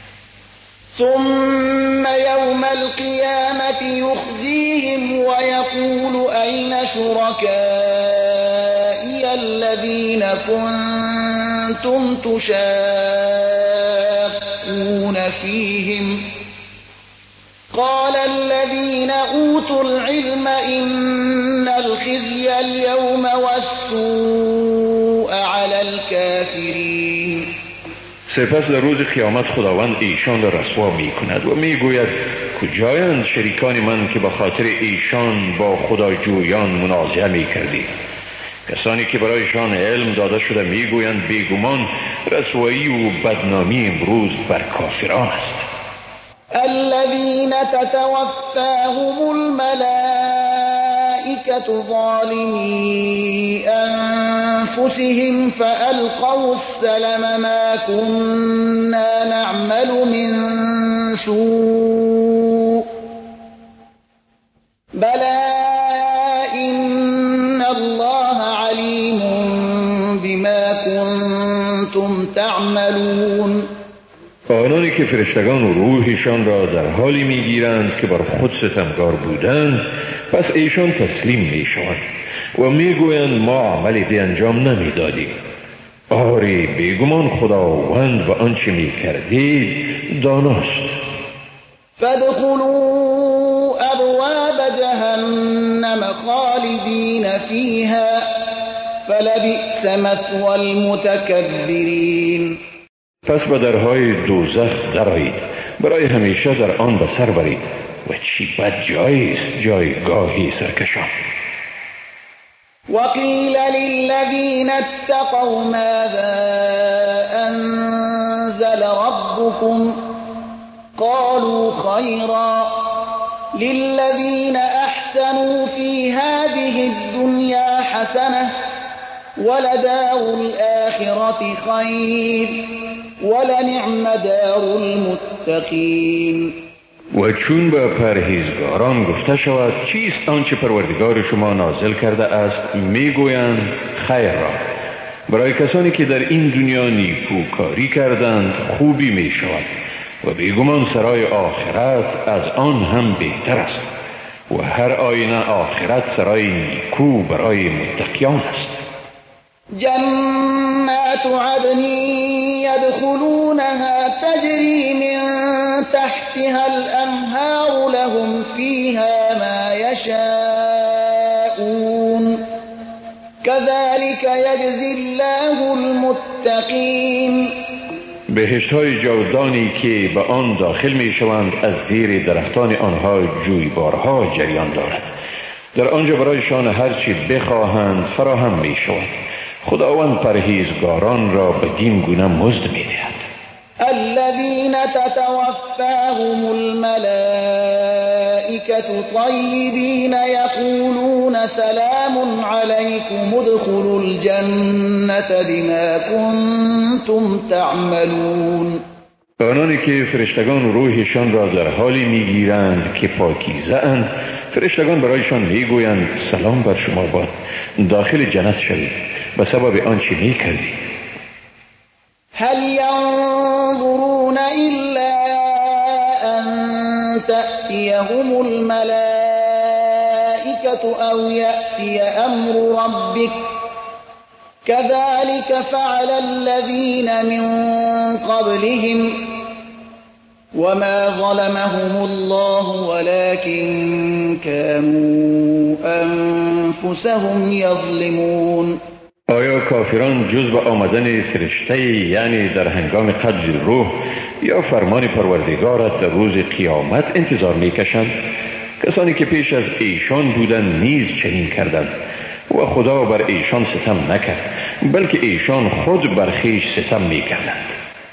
ثم يوم القيامة يخزيهم ويقول أين شركائي الذين كنتم كنتم تشاقون فيهم قال الذين أوتوا العلم إن الخزي اليوم والسوء على الكافرین. سپس در روز قیامت خداوند ایشان را رسوا می کند و می گوید کجایند شریکان من که به خاطر ایشان با خداجویان منازعه می کردید؟ کسانی که برایشان علم داده شده می گویند بیگمان رسوایی و بدنامی امروز بر کافران است. الذين تتوفاهم الملائكة ظالمي أنفسهم فألقوا السلم ما كنا نعمل من سوء بلى إن الله عليم بما كنتم تعملون. آنانی که فرشتگان روحشان را در حالی میگیرند که بر خود ستمگار بودند پس ایشان تسلیم میشوند و میگویند ما عملی به انجام نمیدادیم. آری بیگمان خداوند و آنچه میکردید داناست. فادخلوا ابواب جهنم خالدین فیها فلبئس مثوى المتکبرین. پس به درهای دوزخ درآیید، برای همیشه در آن به سر برید و چی بد جایی است جایگاهی سرکشان. وقیل للذین اتقوا ماذا انزل ربكم قالوا خيرا للذین احسنوا في هذه الدنيا حسنة ولدار الآخرة خير ولنعم دار المتقین. و چون به پرهیزگاران گفته شود چیست آنچه پروردگار شما نازل کرده است میگویند خیر را. برای کسانی که در این دنیا نیکوکاری کردند خوبی می شود و بیگمان سرای آخرت از آن هم بهتر است و هر آینه آخرت سرای نیکو برای متقیان است. جنات عدن يدخلونها تجري من تحتها الأنهار لهم فيها ما يشاءون كذلك يجزي الله المتقين. بهشت‌های جاودانی که به آن داخل می شوند از زیر درختان آنها جویبارها جریان دارد. در آنجا برایشان هرچی بخواهند فراهم می شود. خداوند پرهیزگاران را بدین گونه مزد می دهد. الذين تتوفاهم الملائكة طيبين يقولون سلام عليكم ادخلوا الجنة بما كنتم تعملون. آنانی که فرشتگان روحشان را در حالی میگیرند که پاکیزه اند فرشتگان برایشان میگویند سلام بر شما باد، داخل جنت شوید به سبب آنچه میکردید. هل ينظرون إلا أن تأتيهم الملائكة أو يأتي أمر ربك كذلك فعل الذين من قبلهم وما ظلمهم الله ولكن كانوا أنفسهم يظلمون. آیا کافران جز به آمدن فرشته یعنی در هنگام قبض روح یا فرمان پروردگارت در روز قیامت انتظار میکشند؟ کسانی که پیش از ایشان بودند نیز چنین کردند و خدا بر ایشان ستم نکرد بلکه ایشان خود بر خویش ستم میکردند.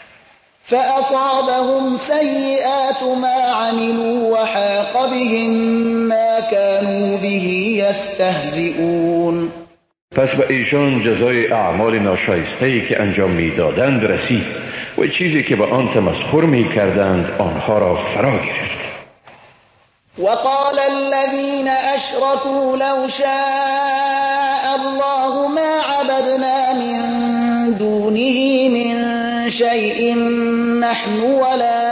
فأصابهم سيئات ما عملوا وحاق بهم ما كانوا به يستهزئون. پس به ایشان جزای اعمال ناشایسته‌ای که انجام میدادند رسید و چیزی که به آن تمسخر میکردند آنها را فرا گرفت. وقال الذين أشركوا لو شاء الله ما عبدنا من دونه من شيء نحن ولا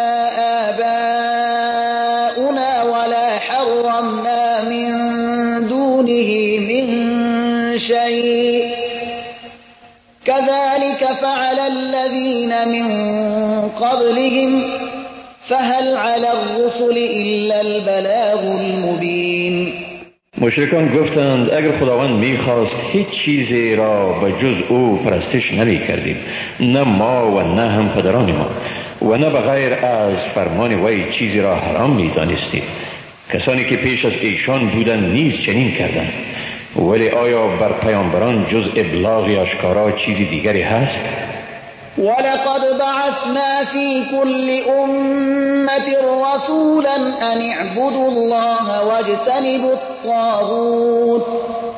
آباؤنا ولا حرمنا من دونه من شيء كذلك فعل الذين من قبلهم فهل على الرسل إلا البلاغ المبین. مشرکان گفتند اگر خداوند می‌خواست هیچ چیزی را به جز او پرستش نمی‌کردیم، نه ما و نه هم پدران ما، و نه بغیر از فرمان وی چیزی را حرام می‌دانستیم. کسانی که پیش از ایشان بودند نیز چنین کردند. ولی آیا بر پیامبران جز ابلاغ آشکارا چیزی دیگری هست؟ ولقد بعثنا في كل أمة رسولا أن اعبدوا الله واجتنبوا الطاغوت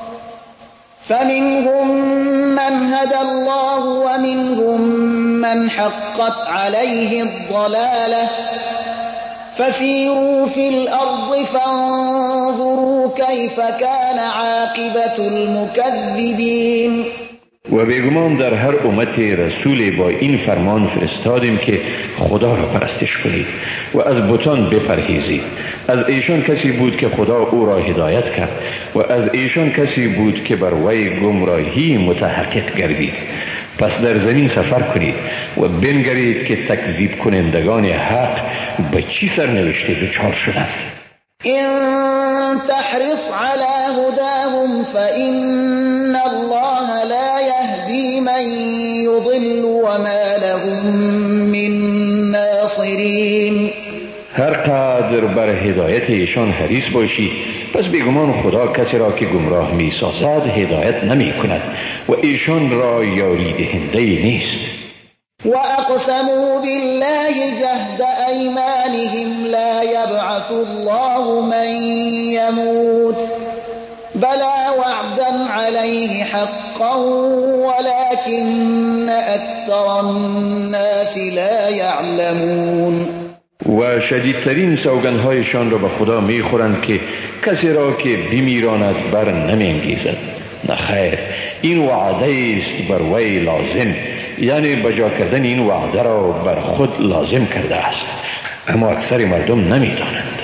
فمنهم من هدى الله ومنهم من حقت عليه الضلالة فسيروا في الأرض فانظروا كيف كان عاقبة المكذبين. و بیگمان در هر امت رسول با این فرمان فرستادیم که خدا را پرستش کنید و از بتان بپرهیزید. از ایشان کسی بود که خدا او را هدایت کرد و از ایشان کسی بود که بر وی گمراهی متحقق گردید. پس در زمین سفر کنید و بنگرید که تکذیب کنندگان حق به چی سرنوشته دچار شدند. إن تحرص على هداهم فإن الله لا يهدي من يضل وما لهم من ناصرين. هر قدر بر هدایت ایشان حریص باشی، پس بیگمان خدا کسی را که گمراه می سازد هدایت نمی کند و ایشان را یاری دهنده نیست. وأقسموا بالله جهد أيمانهم لا يبعث الله من يموت بلى وعدا عليه حقا ولكن أكثر الناس لا يعلمون. و شدیدترین سوگندهایشان را به خدا میخورند که کسی را که بمیراند بر نمیانگیزد. نه خیر، این وعده است بر وی لازم، یعنی بجا کردن این وعده را بر خود لازم کرده است، اما اکثر مردم نمیدانند.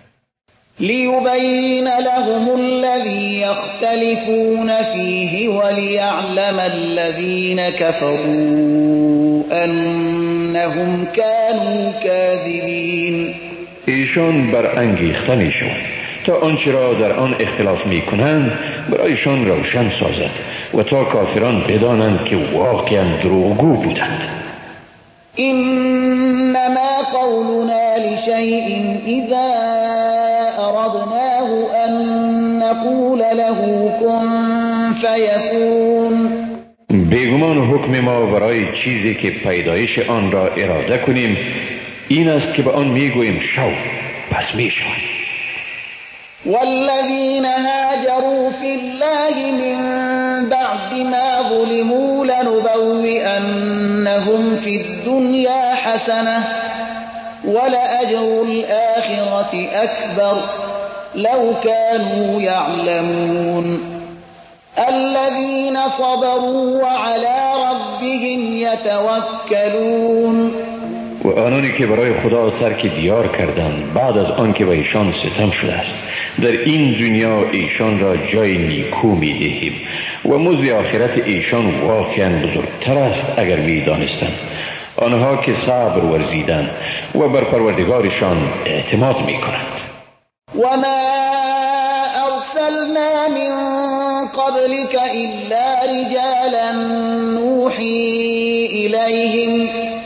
ليبين لهم الذي يختلفون فيه وليعلم الذين كفروا أنهم كانوا كاذبين. ایشان برانگیخته میشوند تا آنچه را در آن اختلاف میکنند برایشان روشن سازد و تا کافران بدانند که واقعا دروغگو بودند. إنما قولنا لشيء إذا أردناه أن نقول له كن فيكون. بیگمان حکم ما برای چیزی که پیدایش آن را اراده کنیم این است که به آن میگوییم شو، پس میشود. والذين هاجروا في الله من بعد ما ظلموا لنبوئنهم في الدنيا حسنة ولأجر الآخرة أكبر لو كانوا يعلمون. الذين صبروا وعلى ربهم يتوكلون. و آنانی که برای خدا ترک دیار کردند بعد از آن که به ایشان ستم شده است، در این دنیا ایشان را جای نیکو می دهیم و مزد آخرت ایشان واقعا بزرگتر است اگر می دانستند. آنها که صبر ورزیدند و بر پروردگارشان اعتماد می کنند. وما أرسلنا من قبلك إلا رجالا نوحي إليهم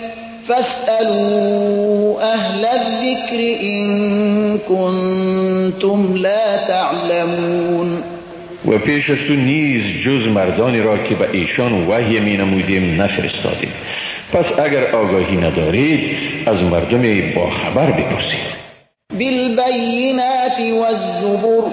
فاسألوا أهل الذكر إن كنتم لا تعلمون. و پیش از تو نیز جز مردانی را که به ایشان وحی می نمودیم نفرستادیم، پس اگر آگاهی ندارید از مردم با خبر بپرسید. بالبينات والزبر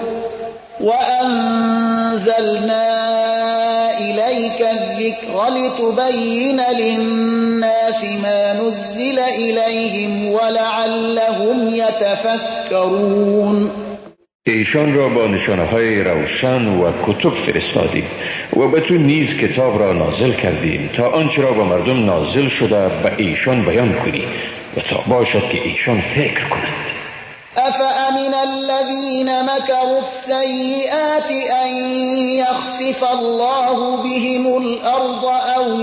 وأنزلنا إليك الذكر لتبين للناس ما نزل إليهم ولعلهم يتفكرون. ایشان را با نشانه‌های روشن و کتب فرستادیم و به تو نیز کتاب را نازل کردیم تا آنچه را به مردم نازل شده به ایشان بیان کنی و تا باشد که ایشان فکر کنند. أفأمن الذين مكروا السيئات أن يخسف الله بهم الأرض أو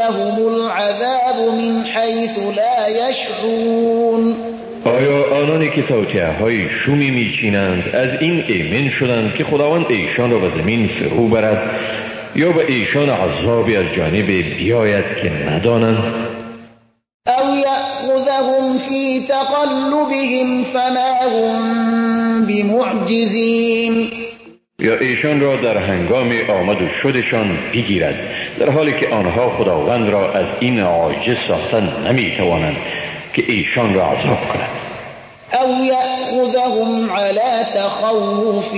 يأخذهم العذاب من حيث لا يشعرون. آیا آنانی که توطئه‌های شومی میچینند از این ایمن شدند که خداوند ایشان را به زمین فرو برد یا به ایشان عذابی از جانب بیاید که ندانند؟ او یأخذهم فی تقلبهم فما هم بمعجزین، یا ایشان را در هنگام آمد و شدشان بگیرد در حالی که آنها خداوند را از این عاجز ساختن نمیتوانند که ایشان را عذاب کند. او یأخذهم علی تخوف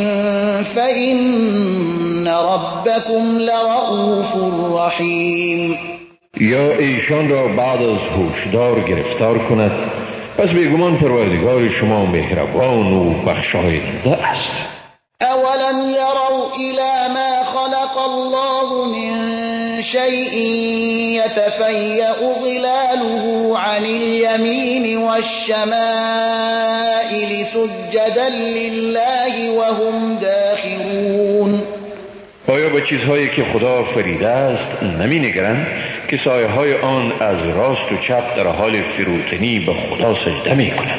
فإن ربکم لرؤوف رحیم، یا ایشان را بعد از هوشدار گرفتار کند، پس بیگمان پروردگار شما مهربان و بخشاینده است. اولم يروا إلى ما خلق الله من شيء يتفيأ ظلاله عن اليمين والشمائل سجدا لله وهم داخرون. آیا به چیزهایی که خدا فریده است نمی نگرند که سایه های آن از راست و چپ در حال فروتنی به خدا سجده می کنند؟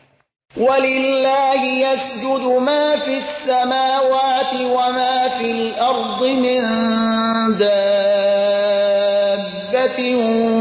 ولله يسجد ما في السماوات وما في الأرض من دابة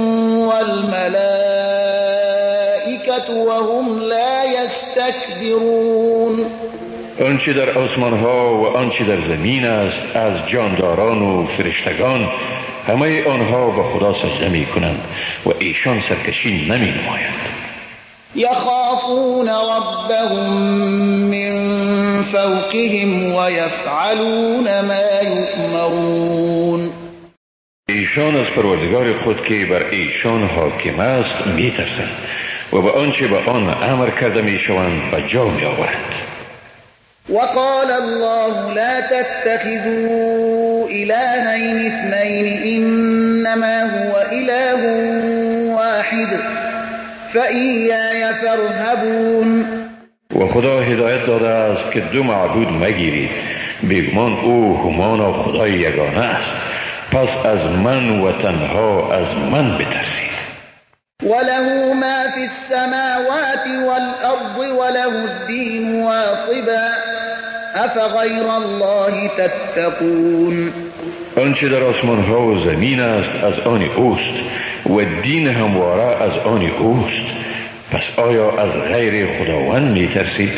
والملائكة وهم لا يستكبرون. آنچه در آسمان ها و آنچه در زمین است از جانداران و فرشتگان همه آنها به خدا سجده می کنند و ایشان سرکشی نمی نمایند. يخافون ربهم من فوقهم ويفعلون ما يؤمرون. ایشان از پروردگار خود که بر ایشان حاکم است می ترسند و به آنچه به آن امر کرده می شوند به جا می آورند. وقال الله لا تتخذوا إلهين اثنين إنما هو إله واحد فإياي فارهبون. و خدا هدایت داده است که دو معبود مگیرید، بیگمان او همان خدای یگانه است، پس از من و تنها از من بترسید. وله ما في السماوات والأرض وله الدين واصبا أفغير الله تتقون. آنچه در آسمان ها و زمین است از آن اوست و دین همواره از آن اوست، پس آیا از غیر خداوند می ترسید؟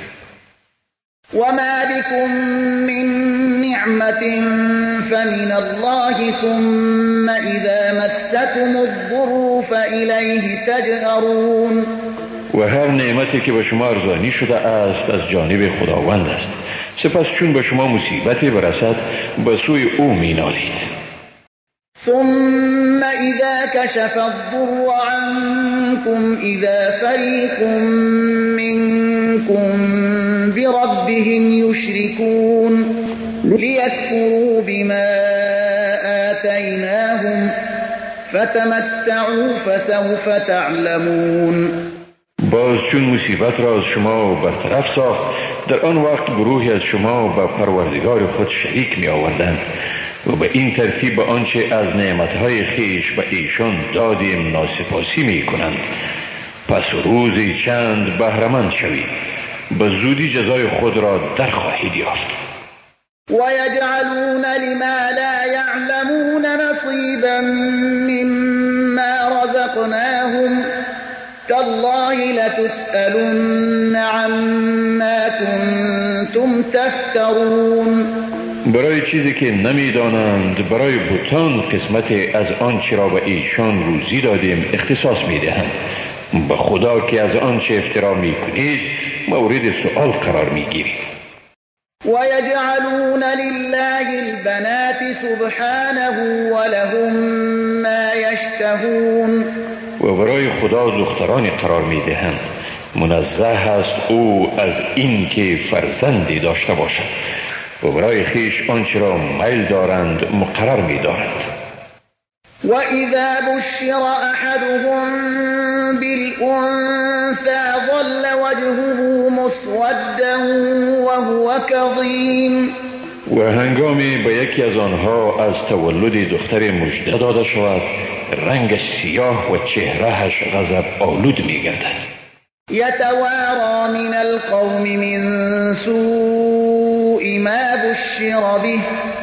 وما بكم من نعمة فمن الله ثم إذا مستكم الضر فإليه تجأرون. و هر نعمتی که به شما ارزانی شده است از جانب خداوند است، سپس چون به شما مصیبتی برسد به سوی او می نالید. ثم إذا كشف الضر عنكم إذا فريق منكم بربهم يشركون ليكفروا بما آتيناهم فتمتعوا فسوف تعلمون. باز چون مصیبت را از شما برطرف ساخت، در آن وقت گروهی از شما به پروردگار خود شریک می آوردند و به این ترتیب به آنچه از نعمتهای خیش به ایشان دادیم ناسپاسی می کنند. پس روزی چند بهره‌مند شوید، به زودی جزای خود را در خواهید یافت. ويجعلون لما لا يعلمون نصيبا مما رزقناهم تالله لتسألن عما كنتم تفترون. برای چیزی که نمیدانند برای بتان قسمت از آنچه را به ایشان روزی دادیم اختصاص میدهند. به خدا که از آنچه افترا میکنید مورد سؤال قرار میگیرید. ويجعلون لله البنات سبحانه ولهم ما يشتهون. و برای خدا دخترانی قرار میدهند، منزه است او از این که فرزندی داشته باشد و برای خیش آنچه را میل دارند مقرر می‌دارند. وَإِذَا بُشِّرَ أَحَدُهُم بِالْأُنثَىٰ ظَلَّ وَجْهُهُ مُسْوَدًّا وَهُوَ كَظِيمٌ. و هنگامی به یکی از آنها از تولد دختر مژده داده شود رنگش سیاه و چهرهش غضب آلود می گردد. یتوارا من القوم من سوء ما بشر به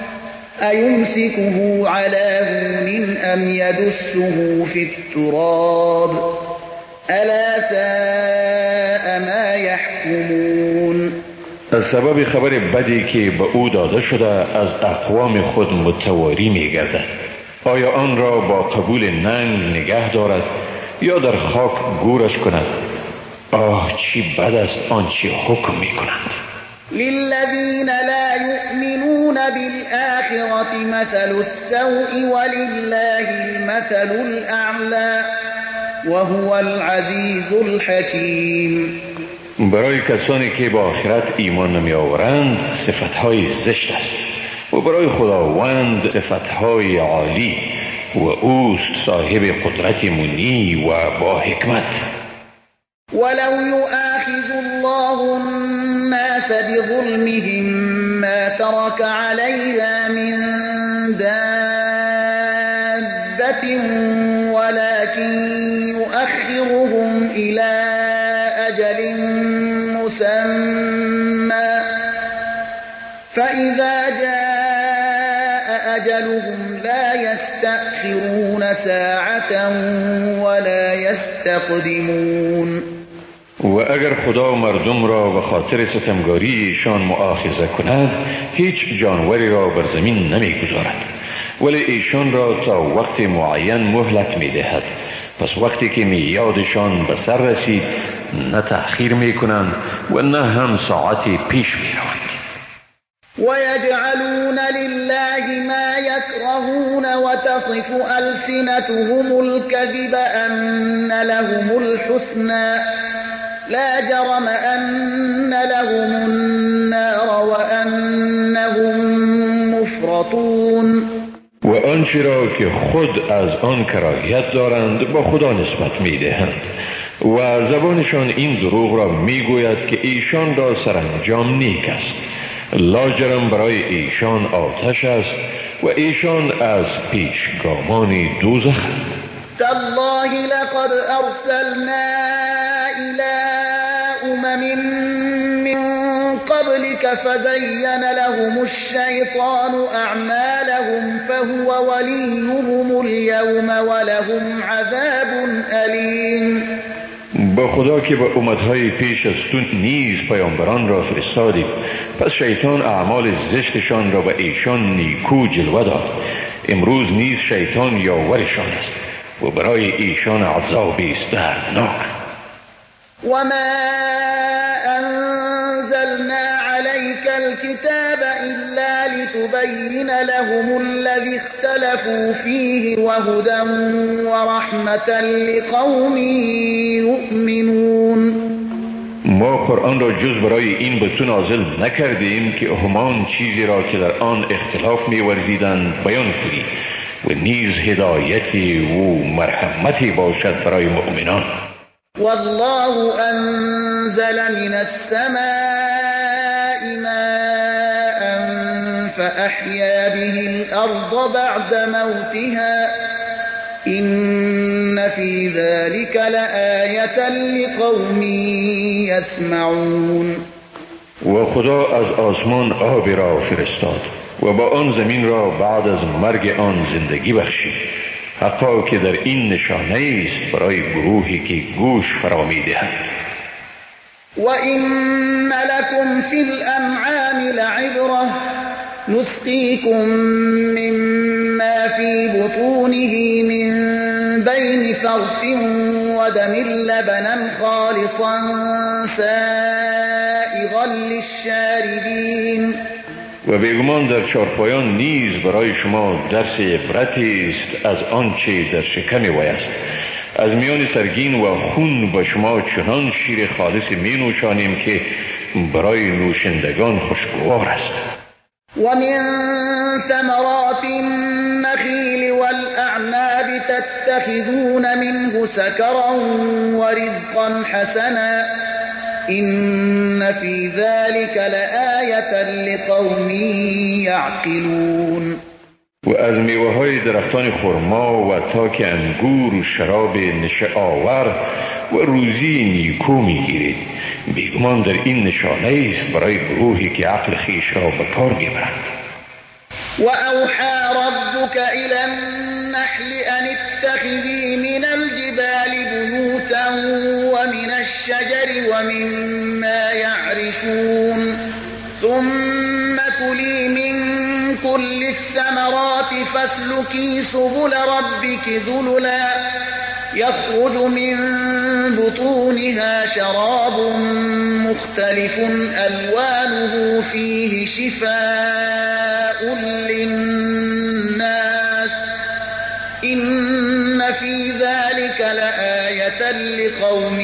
ایمسکه علی هون ام یدسه فی التراب الا ساء ما یحکمون. از سبب خبر بدی که به او داده شده از اقوام خود متواری می گردد. آیا آن را با قبول ننگ نگه دارد یا در خاک گورش کند؟ آه چی بد است آنچه حکم می کنند. للذین لا یؤمنون بالآخرة مثل السوء ولله المثل الأعلى وهو العزیز الحکیم. برای کسانی که با آخرت ایمان نمی آورند صفتهای زشت است و برای خداوند صفتهای عالی و اوست صاحب قدرت منی و با حکمت. ولو يؤاخذ الله الناس بظلمهم ما ترك عليها من دابة ولكن يؤخرهم إلى أجل مسمى فإذا جاء أجلهم لا يستأخرون ساعة ولا يستقدمون. و اگر خدا مردم را به خاطر ستمگاری ایشان مؤاخذه کند هیچ جانوری را بر زمین نمی گذارد، ولی ایشان را تا وقت معین مهلت می دهد. پس وقتی که میادشان به سر رسید نه تأخیر می کنند و نه هم ساعتی پیش می روند. ويجعلون لله ما يكرهون وتصف ألسنتهم الكذب أن لهم الحسنى لا جرم أن لهم النار وأنهم مفرطون. و آنچه را که خود از آن کراهیت دارند با خدا نسبت می دهند و زبانشان این دروغ را می گوید که ایشان را سرانجام نیک است. لاجرم برای ایشان آتش است و ایشان از پیشگامان دوزخند. تالله لقد ارسلنا الى من قبلك فزين لهم الشيطان اعمالهم فهو وليهم اليوم ولهم عذاب الیم. با خدا که به امتهای پیش از تو نیز پیامبران را فرستادیم، پس شیطان اعمال زشتشان را به ایشان نیکو جلوه داد. امروز نیز شیطان یاورشان است و برای ایشان عذابی است دردناک. وما انزلنا عليك الكتاب الا لتبين لهم الذي اختلفوا فيه وهدى ورحمة لقوم یؤمنون. ما قرآن را جز برای این به تو نازل نکردیم که همان چیزی را که در آن اختلاف می ورزیدند بیان کنی و نیز هدایتی و مرحمتی باشد برای مؤمنان. والله انزل من السماء ماء فأحيا به الأرض بعد موتها إن في ذلك لآية لقوم يسمعون. و خدا از آسمان آب را فرستاد و با آن زمین را بعد از مرگ آن زندگی بخشید. حقا که در این نشانه است برای گروهی که گوش فرا می دهند. وَإِنَّ لَكُمْ فِي الْأَنْعَامِ لَعِبْرَةً نُسْقِيكُم مِّمَّا فِي بُطُونِهِ مِن بَيْنِ فَرْثٍ وَدَمٍ لَّبَنًا خَالِصًا سَائِغًا لِّلشَّارِبِينَ. و بیگمان در چارپایان نیز برای شما درس عبرتی است از آنچه در شکم وی است. از میان سرگین و خون به شما چنان شیر خالص می نوشانیم که برای نوشندگان خوشگوار است. و من ثمرات النخیل والاعناب تتخذون منه سکرا و رزقا حسنا إن في ذلك لآية لقوم يعقلون. و از میوه های درختان خرما و تاک انگور و شراب نشه آور و روزی نیکو میگیرید. بیگمان در این نشانه است برای گروهی که عقل خیش را به کار میبرند. وأوحى ربك إلى النحل أن اتخذي من الجبال بيوتا ومن الشجر ومما يعرشون ثم كلي من كل الثمرات فاسلكي سبل ربك ذللا يخرج من بطونها شراب مختلف ألوانه فيه شفاء للناس إن في ذلك لآية لقوم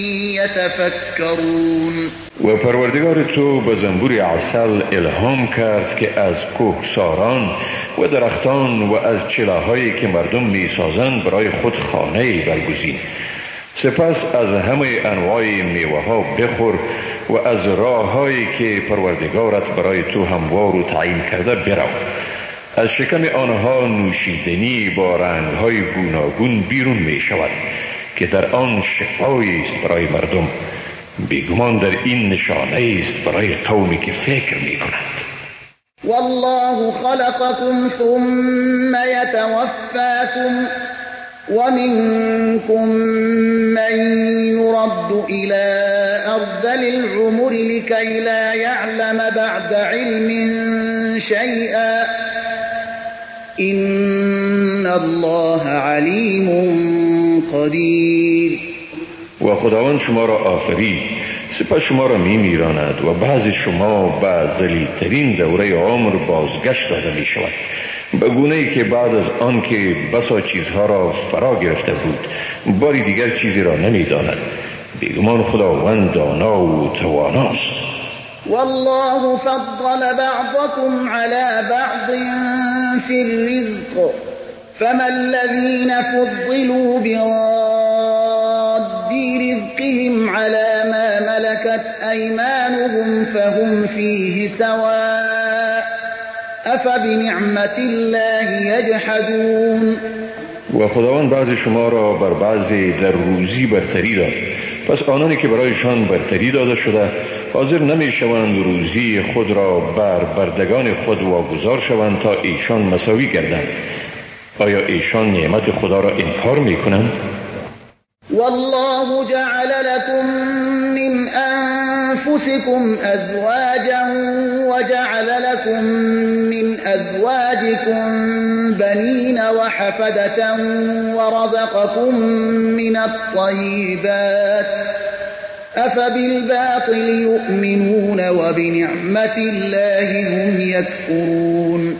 يتفكرون. و پروردگار تو به زنبور عسل الهام کرد که از کوهساران و درختان و از چلاهایی که مردم می سازند برای خود خانه‌ای برگزین. سپس از همه انواع میوه ها بخور و از راههایی که پروردگارت برای تو هموار و تعیین کرده برو. از شکم آنها نوشیدنی با رنگهای گوناگون بیرون می شود که در آن شفایی است برای مردم. بیگمان در این نشانه است برای قومی که فکر می کنند. والله خلقكم ثم يتوفاكم ومنكم من يرد إلى أرذل العمر لكي لا يعلم بعد علم شيئا إن الله عليم قدير. و خداوند شما را آفرید، سپس شما را می میراند و بعض شما به ذلیل‌ترین دوره عمر بازگشت داده می شود، به گونه‌ای که بعد از آن که بسا چیزها را فرا گرفته بود باری دیگر چیزی را نمی داند. بیگمان خداوند دانا و تواناست. والله فضل بعضكم على بعض في الرزق فما الذين فضلوا براد رزقهم على ما ملكت أيمانهم فهم فيه سواء أفبنعمة الله يجحدون. و خداوند بعض شما را بر بعضی در روزی برتری داد، پس آنانی که برایشان برتری داده شده حاضر نمی شوند روزی خود را بر بردگان خود واگذار شوند تا ایشان مساوی گردند. آیا ایشان نعمت خدا را انکار می کنند؟ والله جعل لكم من أنفسكم أزواجا وجعل لكم من أزواجكم بنين وحفدة ورزقكم من الطيبات أفبالباطل يؤمنون وبنعمة الله هم يكفرون.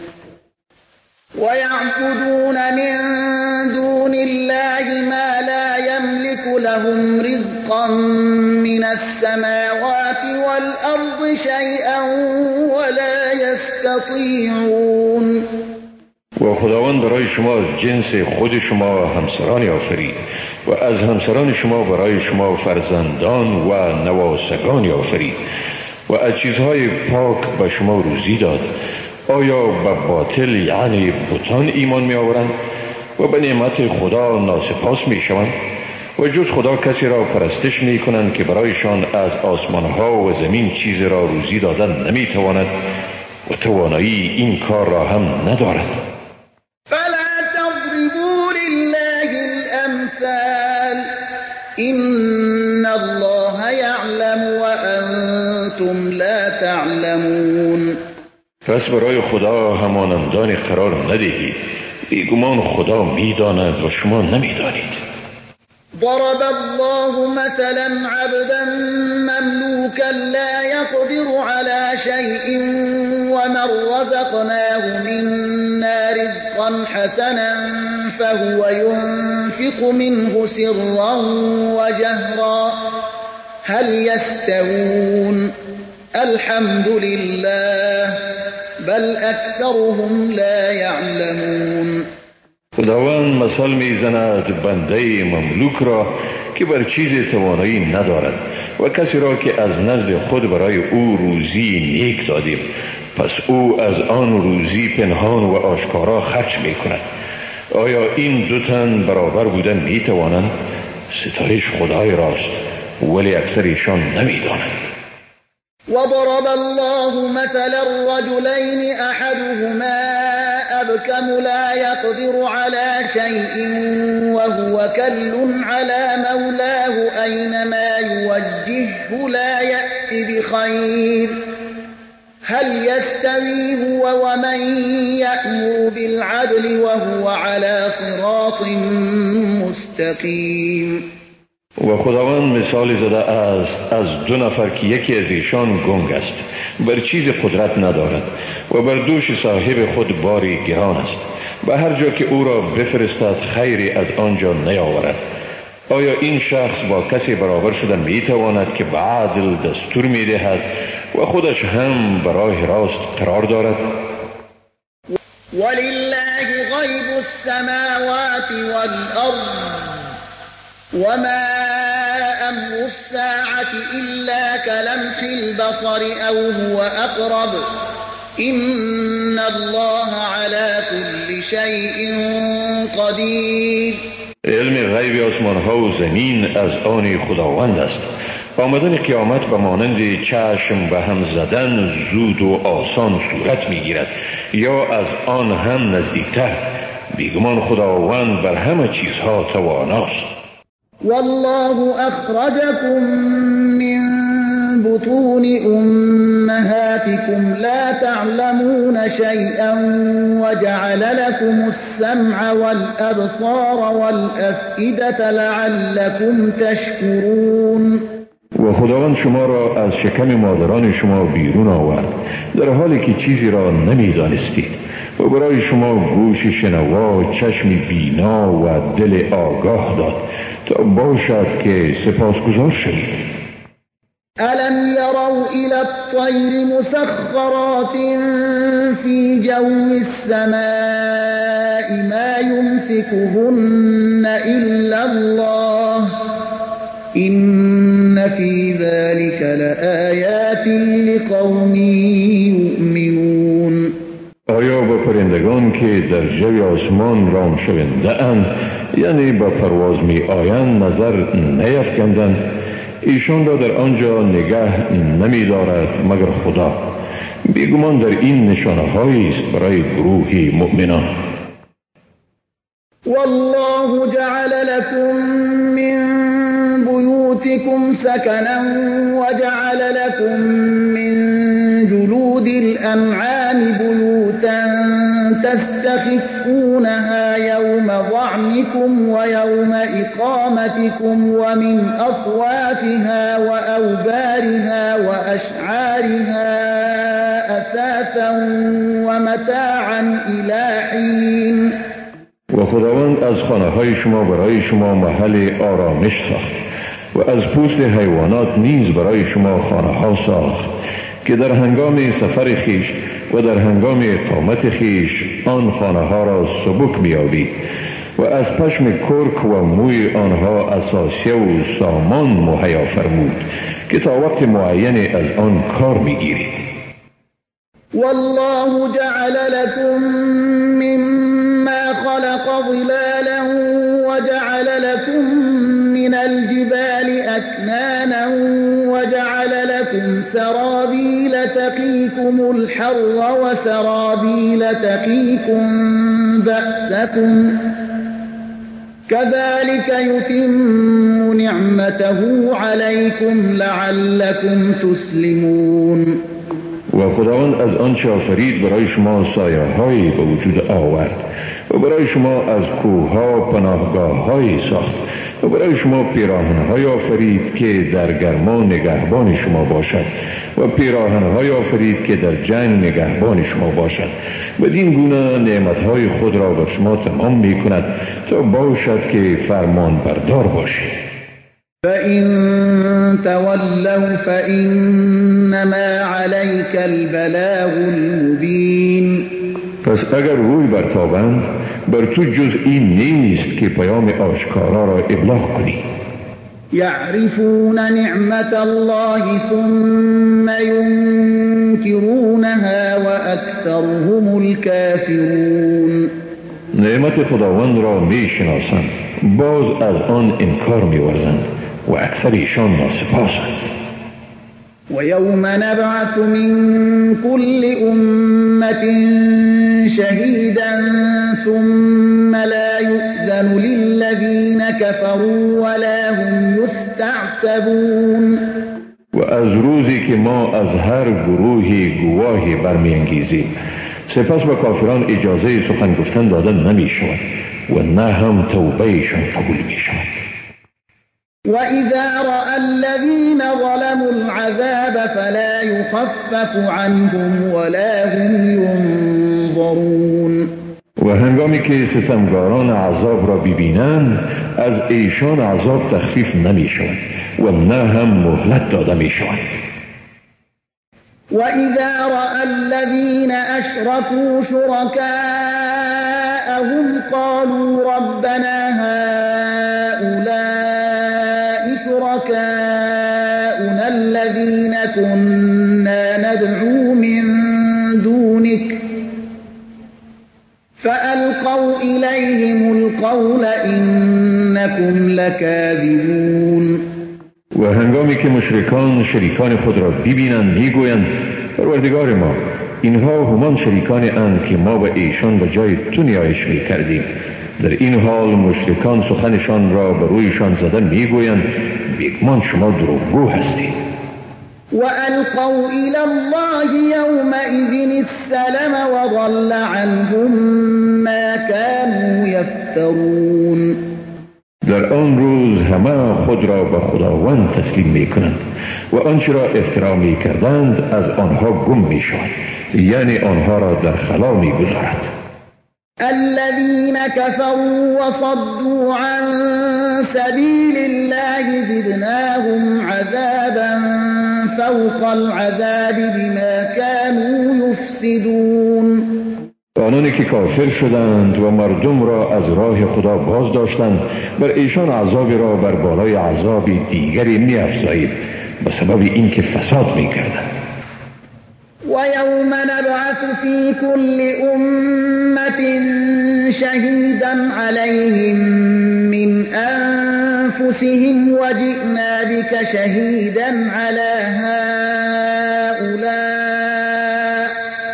ويعبدون من دون الله ما لا يملك لهم رزقا من السماوات والأرض شيئا ولا يستطيعون. و خداوند برای شما از جنس خود شما همسرانی آفرید و از همسران شما برای شما فرزندان و نواسگانی آفرید و از چیزهای پاک به شما روزی داد. آیا به باطل یعنی بتان ایمان می آورند و به نعمت خدا ناسپاس می شوند و جز خدا کسی را پرستش می کنند که برایشان از آسمانها و زمین چیز را روزی دادن نمی تواند و توانایی این کار را هم ندارد. فلا تضربوا لله الأمثال إن الله يعلم وأنتم لا تعلمون. پس برای خدا همانندان قرار ندهید، بیگمان خدا میداند و شما نمیدانید. ضرب الله مثلا عبدا مملوكا لا يقدر على شيء ومن رزقناه منا رزقا حسنا فهو ينفق منه سرا وجهرا هل يستوون الحمد لله بل أكثرهم لا يعلمون. خداوند مثال میزند بنده مملوک را که بر چیز توانایی ندارد و کسی را که از نزد خود برای او روزی نیک دادیم، پس او از آن روزی پنهان و آشکارا خرج می کند. آیا این دو تن برابر بودن می توانند؟ ستایش خدای راست، ولی اکثر ایشان نمی دانند. وضرب الله مثلا الرجلين أحدهما أبكم لا يقدر على شيء وهو كل على مولاه أينما يوجهه لا يأت بخير هل يستوي هو ومن يأمر بالعدل وهو على صراط مستقيم. و خداوند مثال زده است از دو نفر که یکی از ایشان گنگ است، بر چیز قدرت ندارد و بر دوش صاحب خود باری گران است، به هر جا که او را بفرستد خیری از آنجا نیاورد. آیا این شخص با کسی برابر شدن می تواند که به عدل دستور می دهد و خودش هم به راه راست قرار دارد؟ ولله غیب السماوات والأرض وما أمر الساعة إلا كلمح البصر أو هو أقرب إن الله على كل شيء قدير. علم غیب آسمان ها و زمین از آن خداوند است. آمدن قیامت به مانند چشم به هم زدن زود و آسان صورت می گیرد یا از آن هم نزدیکتر. بیگمان خداوند بر همه چیزها تواناست. والله أخرجكم من بطون أمهاتكم لا تعلمون شيئا وجعل لكم السمع والأبصار والأفئدة لعلكم تشكرون. و خداوند شما را از شکم مادران شما بیرون آورد در حالی که چیزی را نمی دانستید و برای شما گوش شنوا، چشم بینا و دل آگاه داد تا باشد که سپاسگزار شوید. ألم يروا إلى الطير مسخرات في جو السماء ما يمسكهن إلا الله إن في ذلك لآيات لقوم يؤمنون. آیا با پرندگان که در جوی آسمان رام شونده اند، یعنی با پرواز می آیند، نظر نیفکندند؟ ایشان را در آنجا نگه نمی دارد مگر خدا. بیگمان در این نشانه هایی است برای گروهی مؤمنان. والله جعل لكم من بيوتكم سكنا وجعل لكم من جلود الأنعام بيوتا تستخفونها يوم ظعنكم ويوم إقامتكم ومن أصوافها وأوبارها وأشعارها أثاثا ومتاعا إلى حين. و خداوند از خانه های شما برای شما محل آرامش ساخت و از پوست حیوانات نیز برای شما خانه ها ساخت که در هنگام سفر خیش و در هنگام اقامت خیش آن خانه ها را سبک میابید و از پشم کرک و موی آنها اساسیه و سامان مهیا فرمود که تا وقت معین از آن کار میگیرید. والله جعل لكم مما خلق ظلالا وجعل لكم من الجبال أكنانا وجعل لكم سرابيل تقيكم الحر وسرابيل تقيكم بأسكم كذلك يتم نعمته عليكم لعلكم تسلمون. و خداوند از آنچه آفرید برای شما سایه هایی به وجود آورد و برای شما از کوه ها پناهگاه هایی ساخت و برای شما پیراهن های آفرید که در گرما نگهبان شما باشد و پیراهن های آفرید که در جنگ نگهبان شما باشد. بدین گونه نعمت های خود را بر شما تمام می کند تا باشد که فرمان بردار باشید. فإن تولوا فإنما عليك البلاغ المبين. پس اگر روی برتابند بر تو جز این نیست که پیام آشکارا را ابلاغ کنی. يعرفون نعمت الله ثم ينكرونها وأكثرهم الكافرون. نعمت خداوند را می شناسند، باز از آن انکار می ورزند و اکثر ایشان ناسپاسند. ويوم نبعث من كل أمة شهيدا ثم لا يؤذن للذين كفروا ولا هم يستعتبون. و از روزی که ما از هر گروهی گواهی برمیانگیزیم سپس به کافران اجازه سخن گفتن داده نمی شود و نه هم توبهشان قبول می شود. وَإِذَا رَأَى الَّذِينَ ظَلَمُوا الْعَذَابَ فَلَا يُخَفَّفُ عَنْهُمْ وَلَا هُمْ يُنظَرُونَ. و هنگامی که ستمگاران عذاب را ببینند از ایشان عذاب تخفیف نمی شود و نه هم مهلت داده می شود. وَإِذَا رَأَى الَّذِينَ أَشْرَكُوا شُرَكَاءَهُمْ قَالُوا رَبَّنَا هَؤُلَاءِ شُرَكَاؤُنَا الَّذِينَ كُنَّا نَدْعُو مِن دُونِكَ فَأَلْقَوْا إِلَيْهِمُ الْقَوْلَ إِنَّكُمْ لَكَاذِبُونَ. و هنگامی که مشرکان شریکان خود را ببینند میگویند پروردگار ما اینها همان شریکان اند که ما به ایشان به جای تو نیایش میکردیم. در این حال مشرکان سخنشان را به رویشان زده میگویند بیگمان شما دروغگو هستید. وَأَلْقَوْا إِلَى اللَّهِ يَوْمَئِذٍ السَّلَمَ وَضَلَّ عَنْهُمْ مَا كَانُوا يَفْتَرُونَ. در آن روز همه خود را به خداوند تسلیم می کنند و آنچه را افترا می کردند از آنها گم می شود، یعنی آنها را در خلا می گذارد. الذين كفروا وصدوا عن سبيل الله زدناهم عذابا فوق العذاب بما كانوا يفسدون. آنانی که کافر شدند و مردم را از راه خدا باز داشتند بر ایشان عذابی را بر بالای عذاب دیگری می افزایید به سبب اینکه فساد می کردند. وَيَوْمَ نَبْعَثُ فِي كُلِّ أُمَّةٍ شَهِيدًا عَلَيْهِمْ مِنْ أَنفُسِهِمْ وَجِئْنَا بِكَ شَهِيدًا عَلَى هَؤُلَاءِ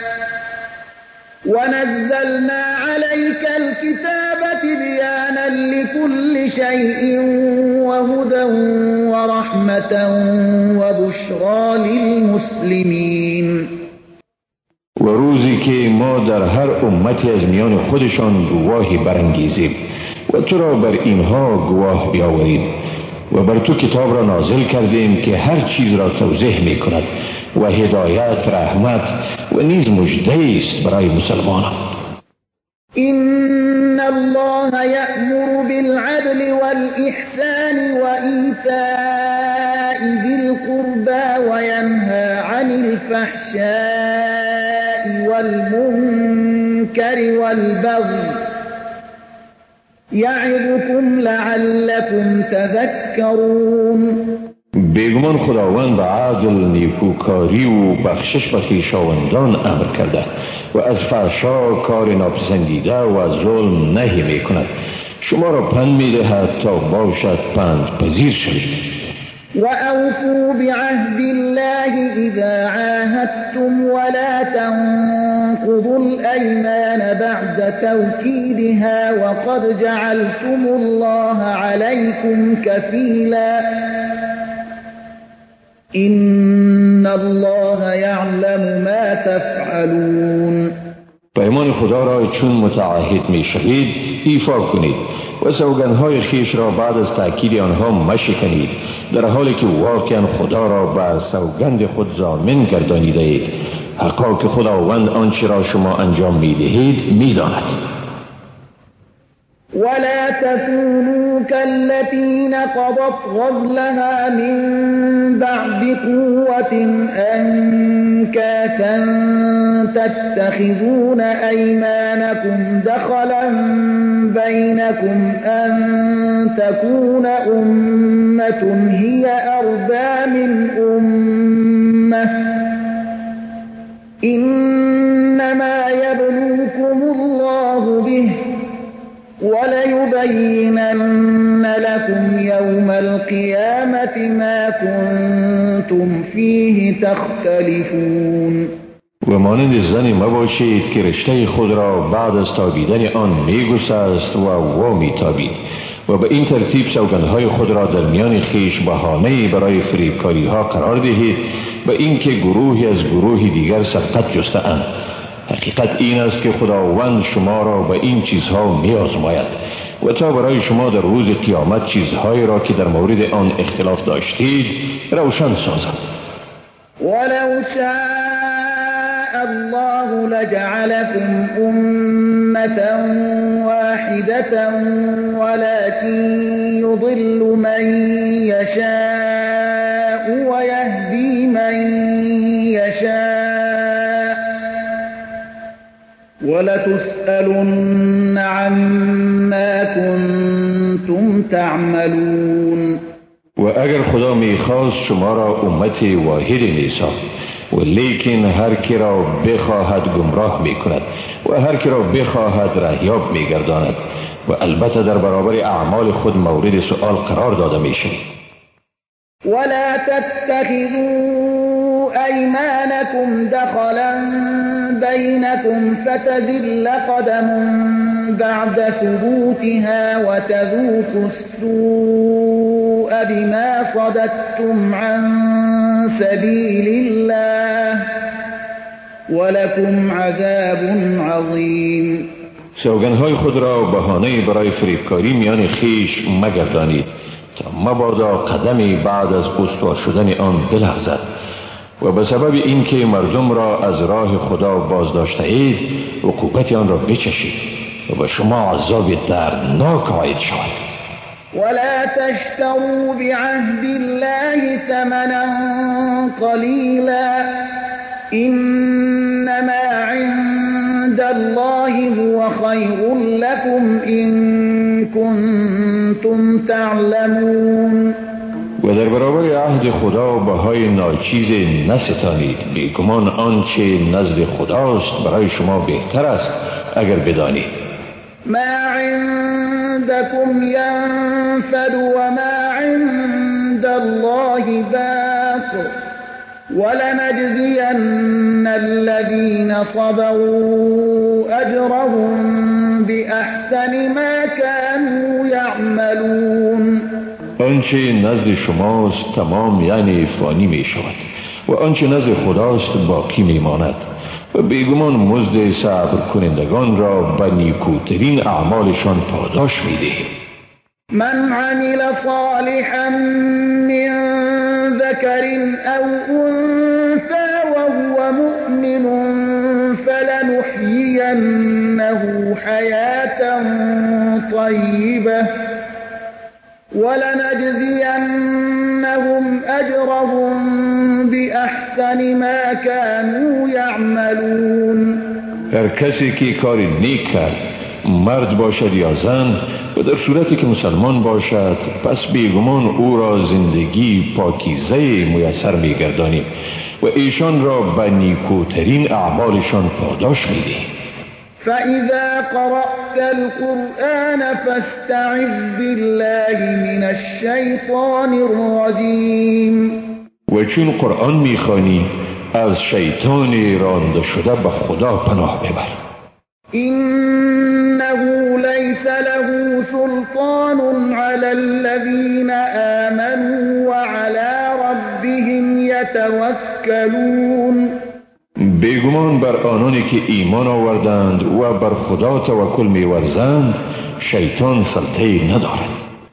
وَنَزَّلْنَا عَلَيْكَ الْكِتَابَ تِبْيَانًا لِكُلِّ شَيْءٍ وَهُدًى وَرَحْمَةً وَبُشْرَى لِلْمُسْلِمِينَ. و روزی که ما در هر امتی از میان خودشان گواهی برانگیزیم و تو را بر اینها گواه بیاوریم و بر تو کتاب را نازل کردیم که هر چیز را توضیح می کند و هدایت، رحمت و نیز مژده است برای مسلمانان. إن الله يأمر بالعدل والإحسان وإيتاء ذي القربى وينهى عن الفحشاء والمنكر والبغي يعظكم لعلكم تذكرون. بیگمان خداوند به عدل، نیکوکاری و بخشش به خویشاوندان امر کرده و از فحشا، کار ناپسندیده و ظلم نهی می کند. شما را پند می دهد تا باشد پند پذیر شوید. وَأَوْفُوا بِعَهْدِ اللَّهِ إِذَا عَاهَدتُّمْ وَلَا تَنقُضُوا الْأَيْمَانَ بَعْدَ تَوْكِيدِهَا وَقَدْ جَعَلْتُمُ اللَّهَ عَلَيْكُمْ كَفِيلًا إِنَّ اللَّهَ يَعْلَمُ مَا تَفْعَلُونَ. پیمان خدا را چون متعهد می شوید ایفا کنید و سوگندهای خیش را بعد از تأکید آنها مشکنید، در حالی که واقعا خدا را بر سوگند خود ضامن گردانیده اید. حقا که خداوند آنچه را شما انجام می دهید می داند. ولا تكونوا كالتي نقضت غزلها من بعد قوة أنكاثا تتخذون أيمانكم دخلا بينكم أن تكون أمة هي أربى من أمة إنما يبلوكم الله به وليبينن لكم يوم القيامة ما كنتم فيه تختلفون. و مانند زنی مباشید که رشته خود را بعد از تابیدن آن میگسست و وامی تابید و به این ترتیب سوگندهای خود را در میان خیش بهانه‌ای برای فریبکاری ها قرار دهید و اینکه گروهی از گروه دیگر سبقت جسته‌اند. حقیقت این است که خداوند شما را به این چیزها می‌آزماید و تا برای شما در روز قیامت چیزهایی را که در مورد آن اختلاف داشتید روشن سازد. ولو شاء الله لجعلكم أمة واحدة ولكن يضل من يشاء ويهدي من يشاء ولتسألن عما كنتم تعملون. و اگر خدا میخواست شما را امت واحد میساخت و لیکن هر کی را بخواهد گمراه میکند و هر کی را بخواهد رهیاب میگرداند و البته در برابر اعمال خود مورد سؤال قرار داده میشود. ولا تتخذوا أيمانكم دخلا بينكم فتزل قدم بعد ثبوتها وتذوقوا السوء بما صددتم عن سبيل الله ولكم عذاب عظيم. سوگندهای خود را بهانه برای فریبکاری میان خیش مگردانید تا مبادا قدمی بعد از استوار شدن آن بلغزد و به سبب اینکه مردم را از راه خدا بازداشته اید عقوبت آن را بچشید و به شما عذاب دردناک عاید شود. ولا تشتروا بعهد الله ثمنا قليلا إنما عند الله هو خير لكم إن كنتم تعلمون. و در برابر عهد خدا بهای ناچیز نستانید، بیگمان آنچه نزد خداست برای شما بهتر است اگر بدانید. ما عندكم ينفد وما عند الله باق ولنجزين الذين صبروا أجرهم بأحسن ما كانوا يعملون. آنچه نزد شماست تمام یعنی فانی می شود و آنچه نزد خداست باقی می ماند و بیگمان مزد صبر کنندگان را به نیکوترین اعمالشان پاداش می دهیم. من عمل صالحا من ذكر أو أنثى وهو مؤمن فلنحيينه حياة طيبة ولنجزينهم أجرهم بأحسن ما كانوا يعملون. هر کسی که کار نیک کرد، مرد باشد یا زن، و در صورتی که مسلمان باشد، پس بیگمان او را زندگی پاکیزه میسر میگردانیم و ایشان را به نیکوترین اعمالشان پاداش میدهیم. فإذا قرأت القرآن فاستعذ بالله من الشیطان الرجیم. و چون قرآن میخوانی از شیطان رانده شده به خدا پناه ببر. إنه ليس له سلطان على الذين آمنوا وعلى ربهم يتوكلون. بیگمان بر آنانی که ایمان آوردند و بر خدا توکل می‌ورزند شیطان سلطه ندارد.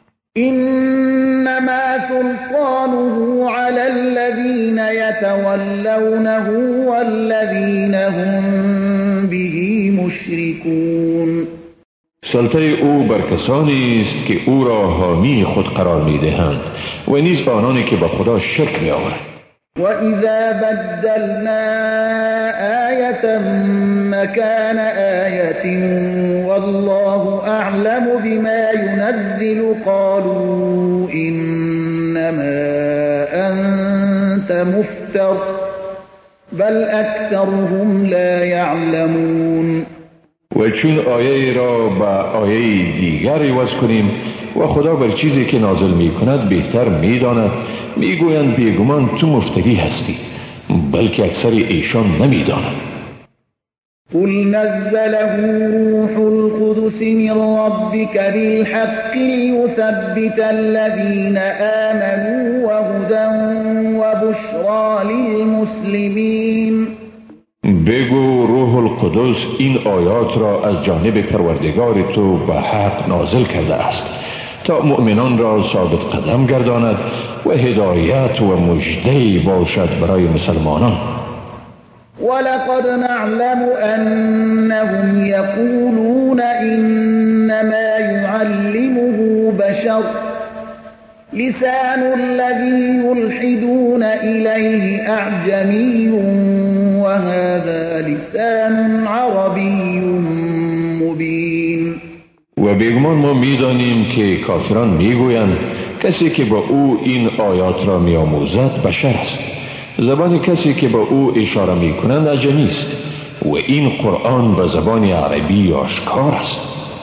إنما سلطانه على الذين يتولونه والذين هم به مشركون. سلطه او بر کسانی است که او را حامی خود قرار می‌دهند و نیز آنانی که به خدا شرک می‌آورند. وَإِذَا بَدَّلْنَا آيَةً مَكَانَ آيَةٍ وَاللَّهُ أَعْلَمُ بِمَا يُنَزِّلُ قَالُوا إِنَّمَا أَنْتَ مُفْتَرٍ بَلْ أَكْثَرُهُمْ لَا يَعْلَمُونَ. و چون آیه را به آیه دیگر عوض کنیم و خدا بر چیزی که نازل می کند بهتر می داند، می گویند بیگمان تو مفتری هستی، بلکه اکثر ایشان نمی داند. قل نزله روح القدس من ربك بالحق ليثبت الذين آمنوا وهدى وبشرى للمسلمين. بگو روح القدس این آیات را از جانب پروردگار تو به حق نازل کرده است تا مؤمنان را ثابت قدم گرداند و هدایت و مژده باشد برای مسلمانان. ولقد نعلم أنهم يقولون إنما يعلمه بشر لسان الذي يلحدون إليه أعجمي وهذا لسان عربي مبين. و بیگمان ما میدانیم که کافران میگویند کسی که با او این آیات را میآموزد بشر است، زبان کسی که با او اشاره میکنند عجمی است و این قرآن به زبان عربی آشکار است.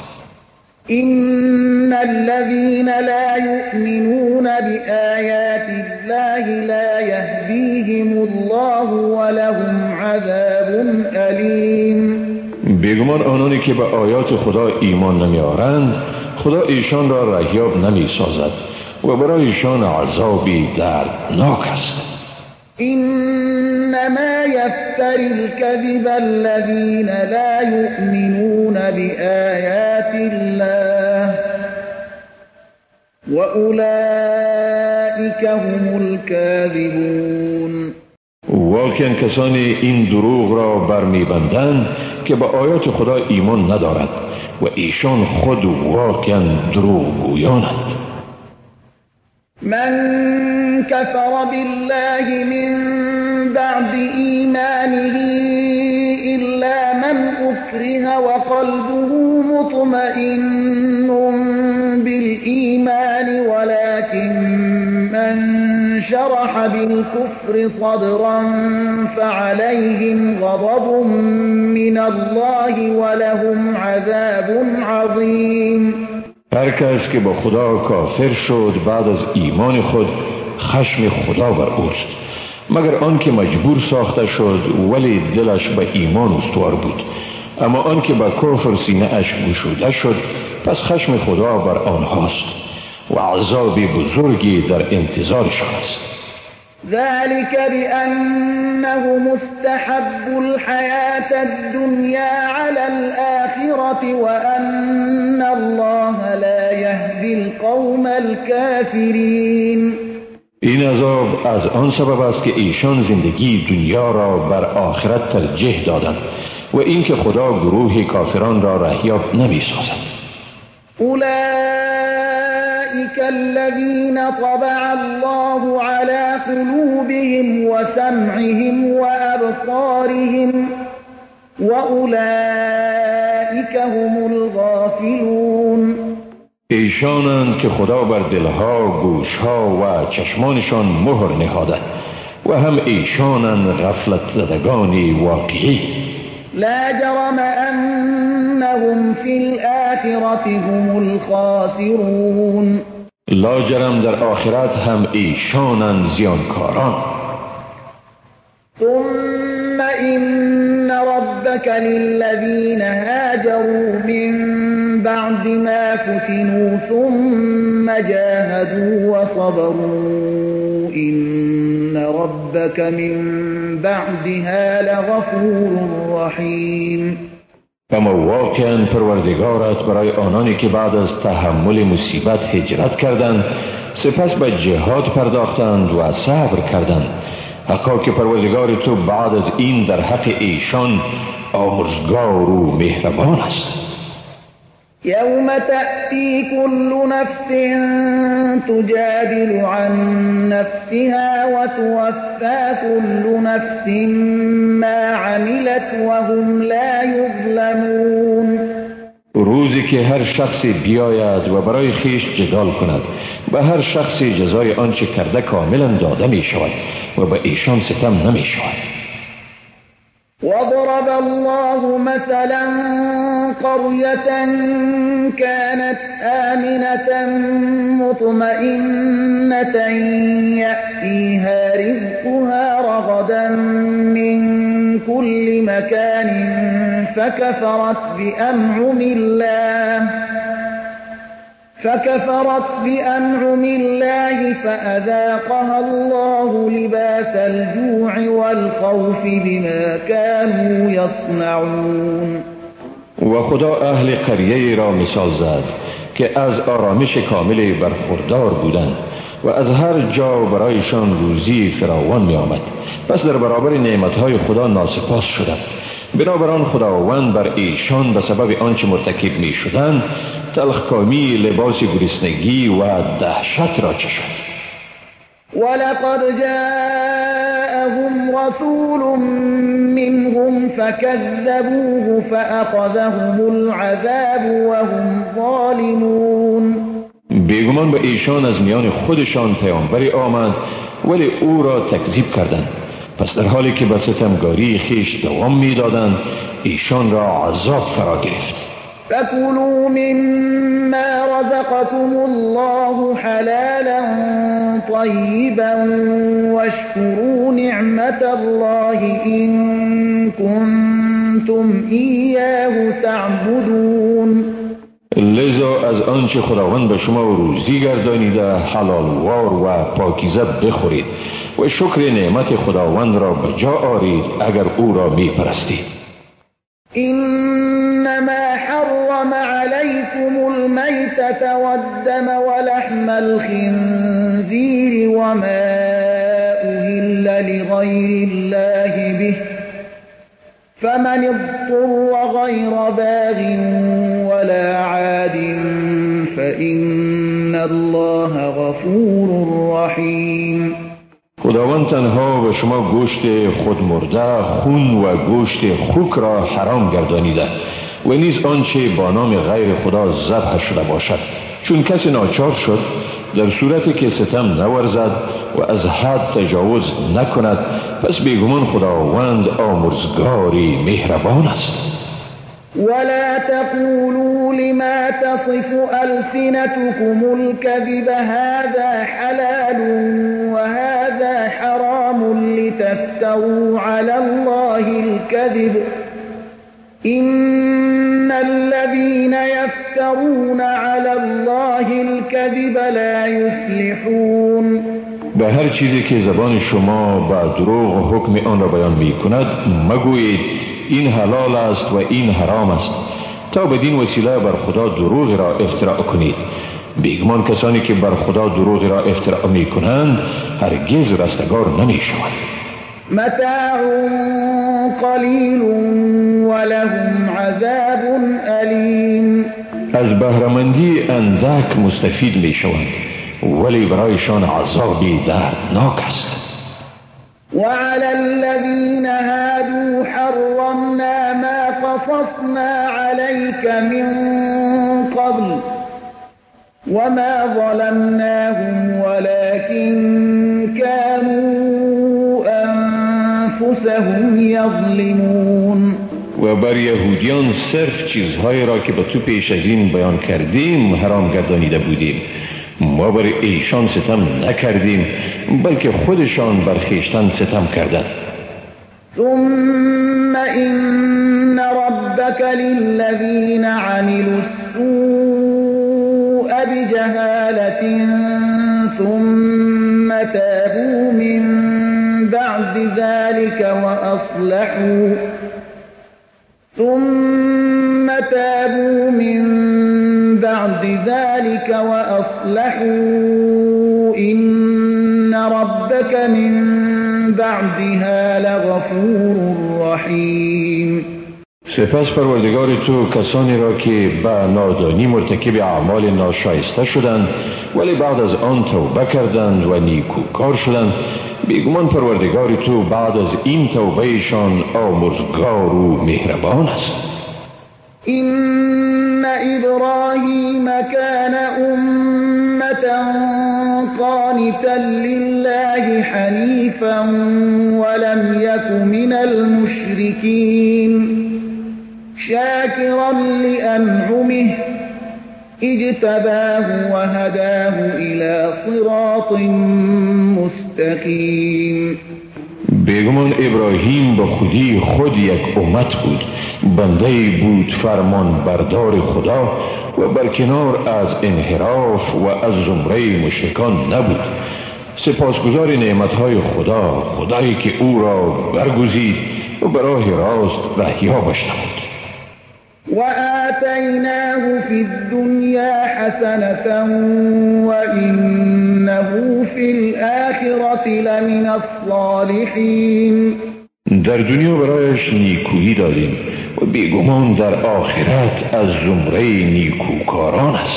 إن الذين لا يؤمنون بآيات الله لا يهديهم الله ولهم عذاب أليم. بیگمان آنانی که به آیات خدا ایمان نمیآورند خدا ایشان را رهیاب نمی سازد و برایشان عذابی دردناک است. إنما يفتري الكذب الذين لا يؤمنون بآيات الله وأولئك هم الكاذبون. واقعا کسانی این دروغ را برمیبندند که به آیات خدا ایمان ندارد و ایشان خود واقعا دروغگویانند. من كفر بالله من بعد إيمانه إلا من أكره وقلبه مطمئن بالإيمان ولكن من شرح بالكفر صدرا فعليهم غضب من الله ولهم عذاب عظيم. هر کس که با خدا کافر شد بعد از ایمان خود خشم خدا بر اوست، مگر آن که مجبور ساخته شد ولی دلش به ایمان استوار بود، اما آن که به کفر سینه اش گشوده شد پس خشم خدا بر آنهاست و عذاب بزرگی در انتظارشان است. ذلك بأنهم استحبوا الحياة الدنيا على الآخرة وأن الله لا يهدي القوم الكافرين. این عذاب از آن سبب است که ایشان زندگی دنیا را بر آخرت ترجیح دادند و اینکه خدا گروه کافران را رهیاب نمی سازد. أولئك الذين طبع الله على قلوبهم وسمعهم وأبصارهم وأولئك هم الغافلون. ایشانند که خدا بر دلها، گوشها و چشمانشان مهر نهاده و هم ایشانند غفلت زدگانی واقعی. لا جرم أنهم في الآخرة هم الخاسرون. لا جرم در آخرت هم ایشانند زیانکاران. ثم إن ربك للذين هاجروا من بعد ما فتنوا ثم جاهدوا وصبروا إن ربك من بعدها لغفور رحیم. اما واقعا پروردگارت برای آنانی که بعد از تحمل مصیبت هجرت کردند سپس به جهاد پرداختند و صبر کردند، حقا که پروردگار تو بعد از این در حق ایشان آمرزگار و مهربان است. يوم تأتي كل نفس تجادل عن نفسها وتوفى كل نفس ما عملت وهم لا يظلمون. روزی که هر شخصی بیاید و برای خیش جدال کند، به هر شخصی جزای آنچه کرده کاملا داده می شود و به ایشان ستم نمی شود. وضرب الله مثلا قرية كانت آمنة مطمئنة يأتيها رزقها رغدا من كل مكان فكفرت بأنعم الله فأذاقها الله لباس الجوع والخوف بما كانوا يصنعون. و خدا اهل قریه را مثال زد که از آرامش کامل برخوردار بودند و از هر جا برایشان روزی فراوان می آمد، پس در برابر نعمتهای خدا ناسپاس شدند. بنابراین خداوند بر ایشان به سبب آنچه مرتکب می شدند تلخکامی لباس گرسنگی و دهشت را چشید. ولقد جاءهم رسول منهم فكذبوه فأخذهم العذاب وهم ظالمون. بیگمان به ایشان از میان خودشان پیامبری آمد ولی او را تکذیب کردند، پس در حالی که به ستمگاری خیش دوام می‌دادند ایشان را عذاب فرا گرفت. فكلوا مما رزقكم الله حلالا طيبا واشكروا نعمة الله إن كنتم إياه تعبدون. لذا از آنچه خداوند به شما روزی گردانیده حلالوار و پاکیزه بخورید و شکر نعمت خداوند را به جا آرید اگر او را میپرستید. إنما حرم عليكم الميتة والدم ولحم الخنزير وما أهل لغير الله به فمن اضطر غير باغ ولا عاد فإن الله غفور رحيم. خداوند تنها به شما گوشت خود مرده، خون و گوشت خوک را حرام گردانیده و نیز آنچه با نام غیر خدا ذبح شده باشد، چون کسی ناچار شد در صورتی که ستم نورزد و از حد تجاوز نکند، پس بیگمان خداوند آمرزگاری مهربان است. ولا تقولوا لما تصف ألسنتكم الكذب هذا حلال وهذا حرام لتفتروا على الله الكذب إن الذين يفترون على الله الكذب لا يفلحون. به هر چیزی که زبان شما با دروغ و حکم آن را بیان می کند مگویید این حلال است و این حرام است تا بدین وسیله بر خدا دروغ را افتراء کنید. بیگمان کسانی که بر خدا دروغ را افتراء می کنند هرگز رستگار نمی شوند. متاع قلیل ولهم عذاب علیم. از بهره‌مندی اندک مستفید می شوند ولی برایشان عذابی دردناک است. وعلى الذين هادوا حرمنا ما قصصنا عليك من قبل وما ظلمناهم ولكن كانوا أنفسهم يظلمون. و بر یهودیان صرف چیزهایی را که به تو پیش از این بیان کردیم حرام گردانیده بودیم. ما بر ایشان ستم نکردیم بلکه خودشان بر خویشتن ستم کردند. ثم إن ربك للذين عملوا السوء بجهالة ثم تابوا من بعد ذلك وأصلحوا إن ربك من بعدها لغفور رحيم. سپس پروردگار تو کسانی را که به نادانی مرتکب اعمال ناشایسته شدند ولی بعد از آن توبه کردند و نیکوکار شدند، بیگمان پروردگار تو بعد از این توبهشان آمرزگار و مهربان است. إن إبراهيم كان أمة قانتا لله حنيفا ولم يك من المشركين شاكرا لأنعمه اجتباه وهداه إلى صراط مستقيم. بیگمان ابراهیم به خودی خود یک امت بود، بنده بود فرمان بردار خدا و برکنار از انحراف و از زمره مشرکان نبود. سپاسگزار نعمتهای خدا، خدایی که او را برگزید و به راه راست رهیابش نمود. وآتيناه في الدنيا حسنة وإنه في الآخرة لمن الصالحين. در دنیا برایش نیکویی دادیم و بیگمان در آخرت از زمره نیکوکاران است.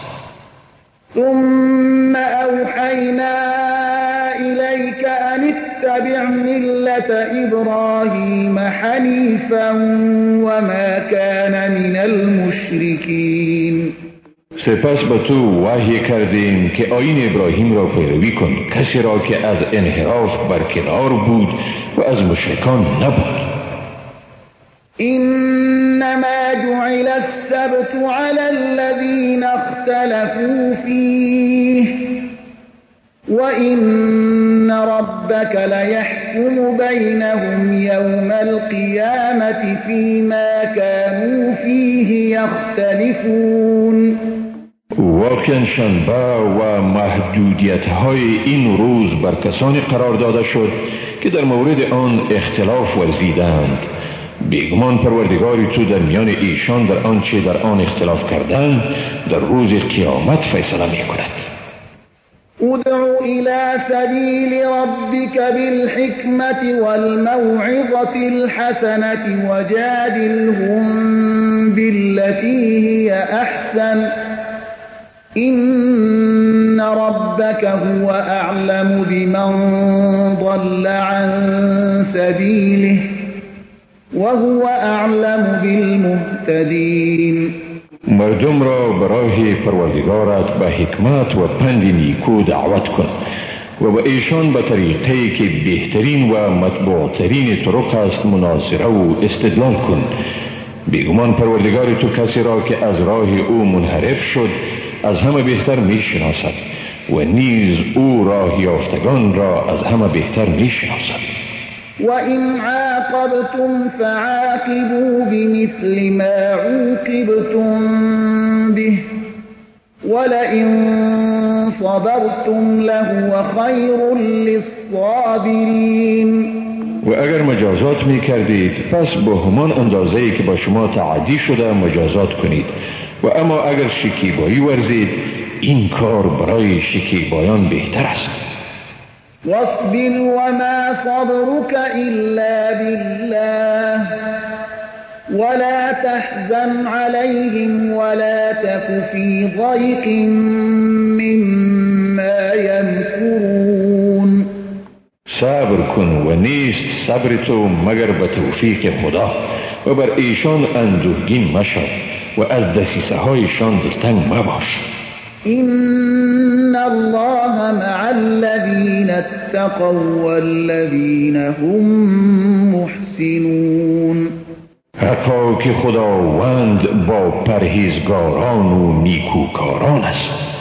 ثم أوحينا إليك أن اتبع ملة إبراهيم حنيفا وما كان من المشركين. سپس به تو وحی کردیم که آیین ابراهیم را پیروی کن، کسی را که از انحراف برکنار بود و از مشرکان نبود. إنما جعل السبت على الذين اختلفوا فيه وإن ربك ليحكم بينهم يوم القيامة فيما كانوا فيه يختلفون. واقعا شنبه و محدودیت های این روز بر کسانی قرار داده شد که در مورد آن اختلاف ورزیدند. بیگمان پروردگاری تو در میان ایشان در آنچه در آن اختلاف کردند در روز قیامت فیصله می کند. ادع إلى سبيل ربك بالحكمة والموعظة الحسنة وجادلهم بالتي هي أحسن إن ربك هو أعلم بمن ضل عن سبيله وهو أعلم بالمهتدين. مردم را برای پروردگارت به حکمت و پند نیکو دعوت کن و به ایشان به طریقی که بهترین و مطبوعترین طرق است مناظره و استدلال کن. بیگمان پروردگار تو کسی را که از راه او منحرف شد از همه بهتر می شناسد و نیز او راه یافتگان را از همه بهتر می شناسد. وَإِنْ عَاقَبْتُمْ فَعَاقِبُوا بِمِثْلِ مَا عُوقِبْتُمْ بِهِ وَلَئِنْ صَبَرْتُمْ لَهُوَ خَيْرٌ لِلصَّابِرِينَ. و اگر مجازات می کردید پس به همان اندازه‌ای که با شما تعدی شده مجازات کنید و اما اگر شکیبایی ورزید این کار برای شکیبایان بهتر است. واصبر وما صبرك إلا بالله ولا تحزن عليهم ولا تك في ضيق مما يمكرون. صبر کن و نیست صبر تو مگر به توفیق خدا و بر ایشان اندوهگین مشو و از دسیسه هایشان دلتنگ مباش. إن الله مع الذين اتقوا والذين هم محسنون. حقا که خداوند با پرهیزگاران و نیکوکاران است.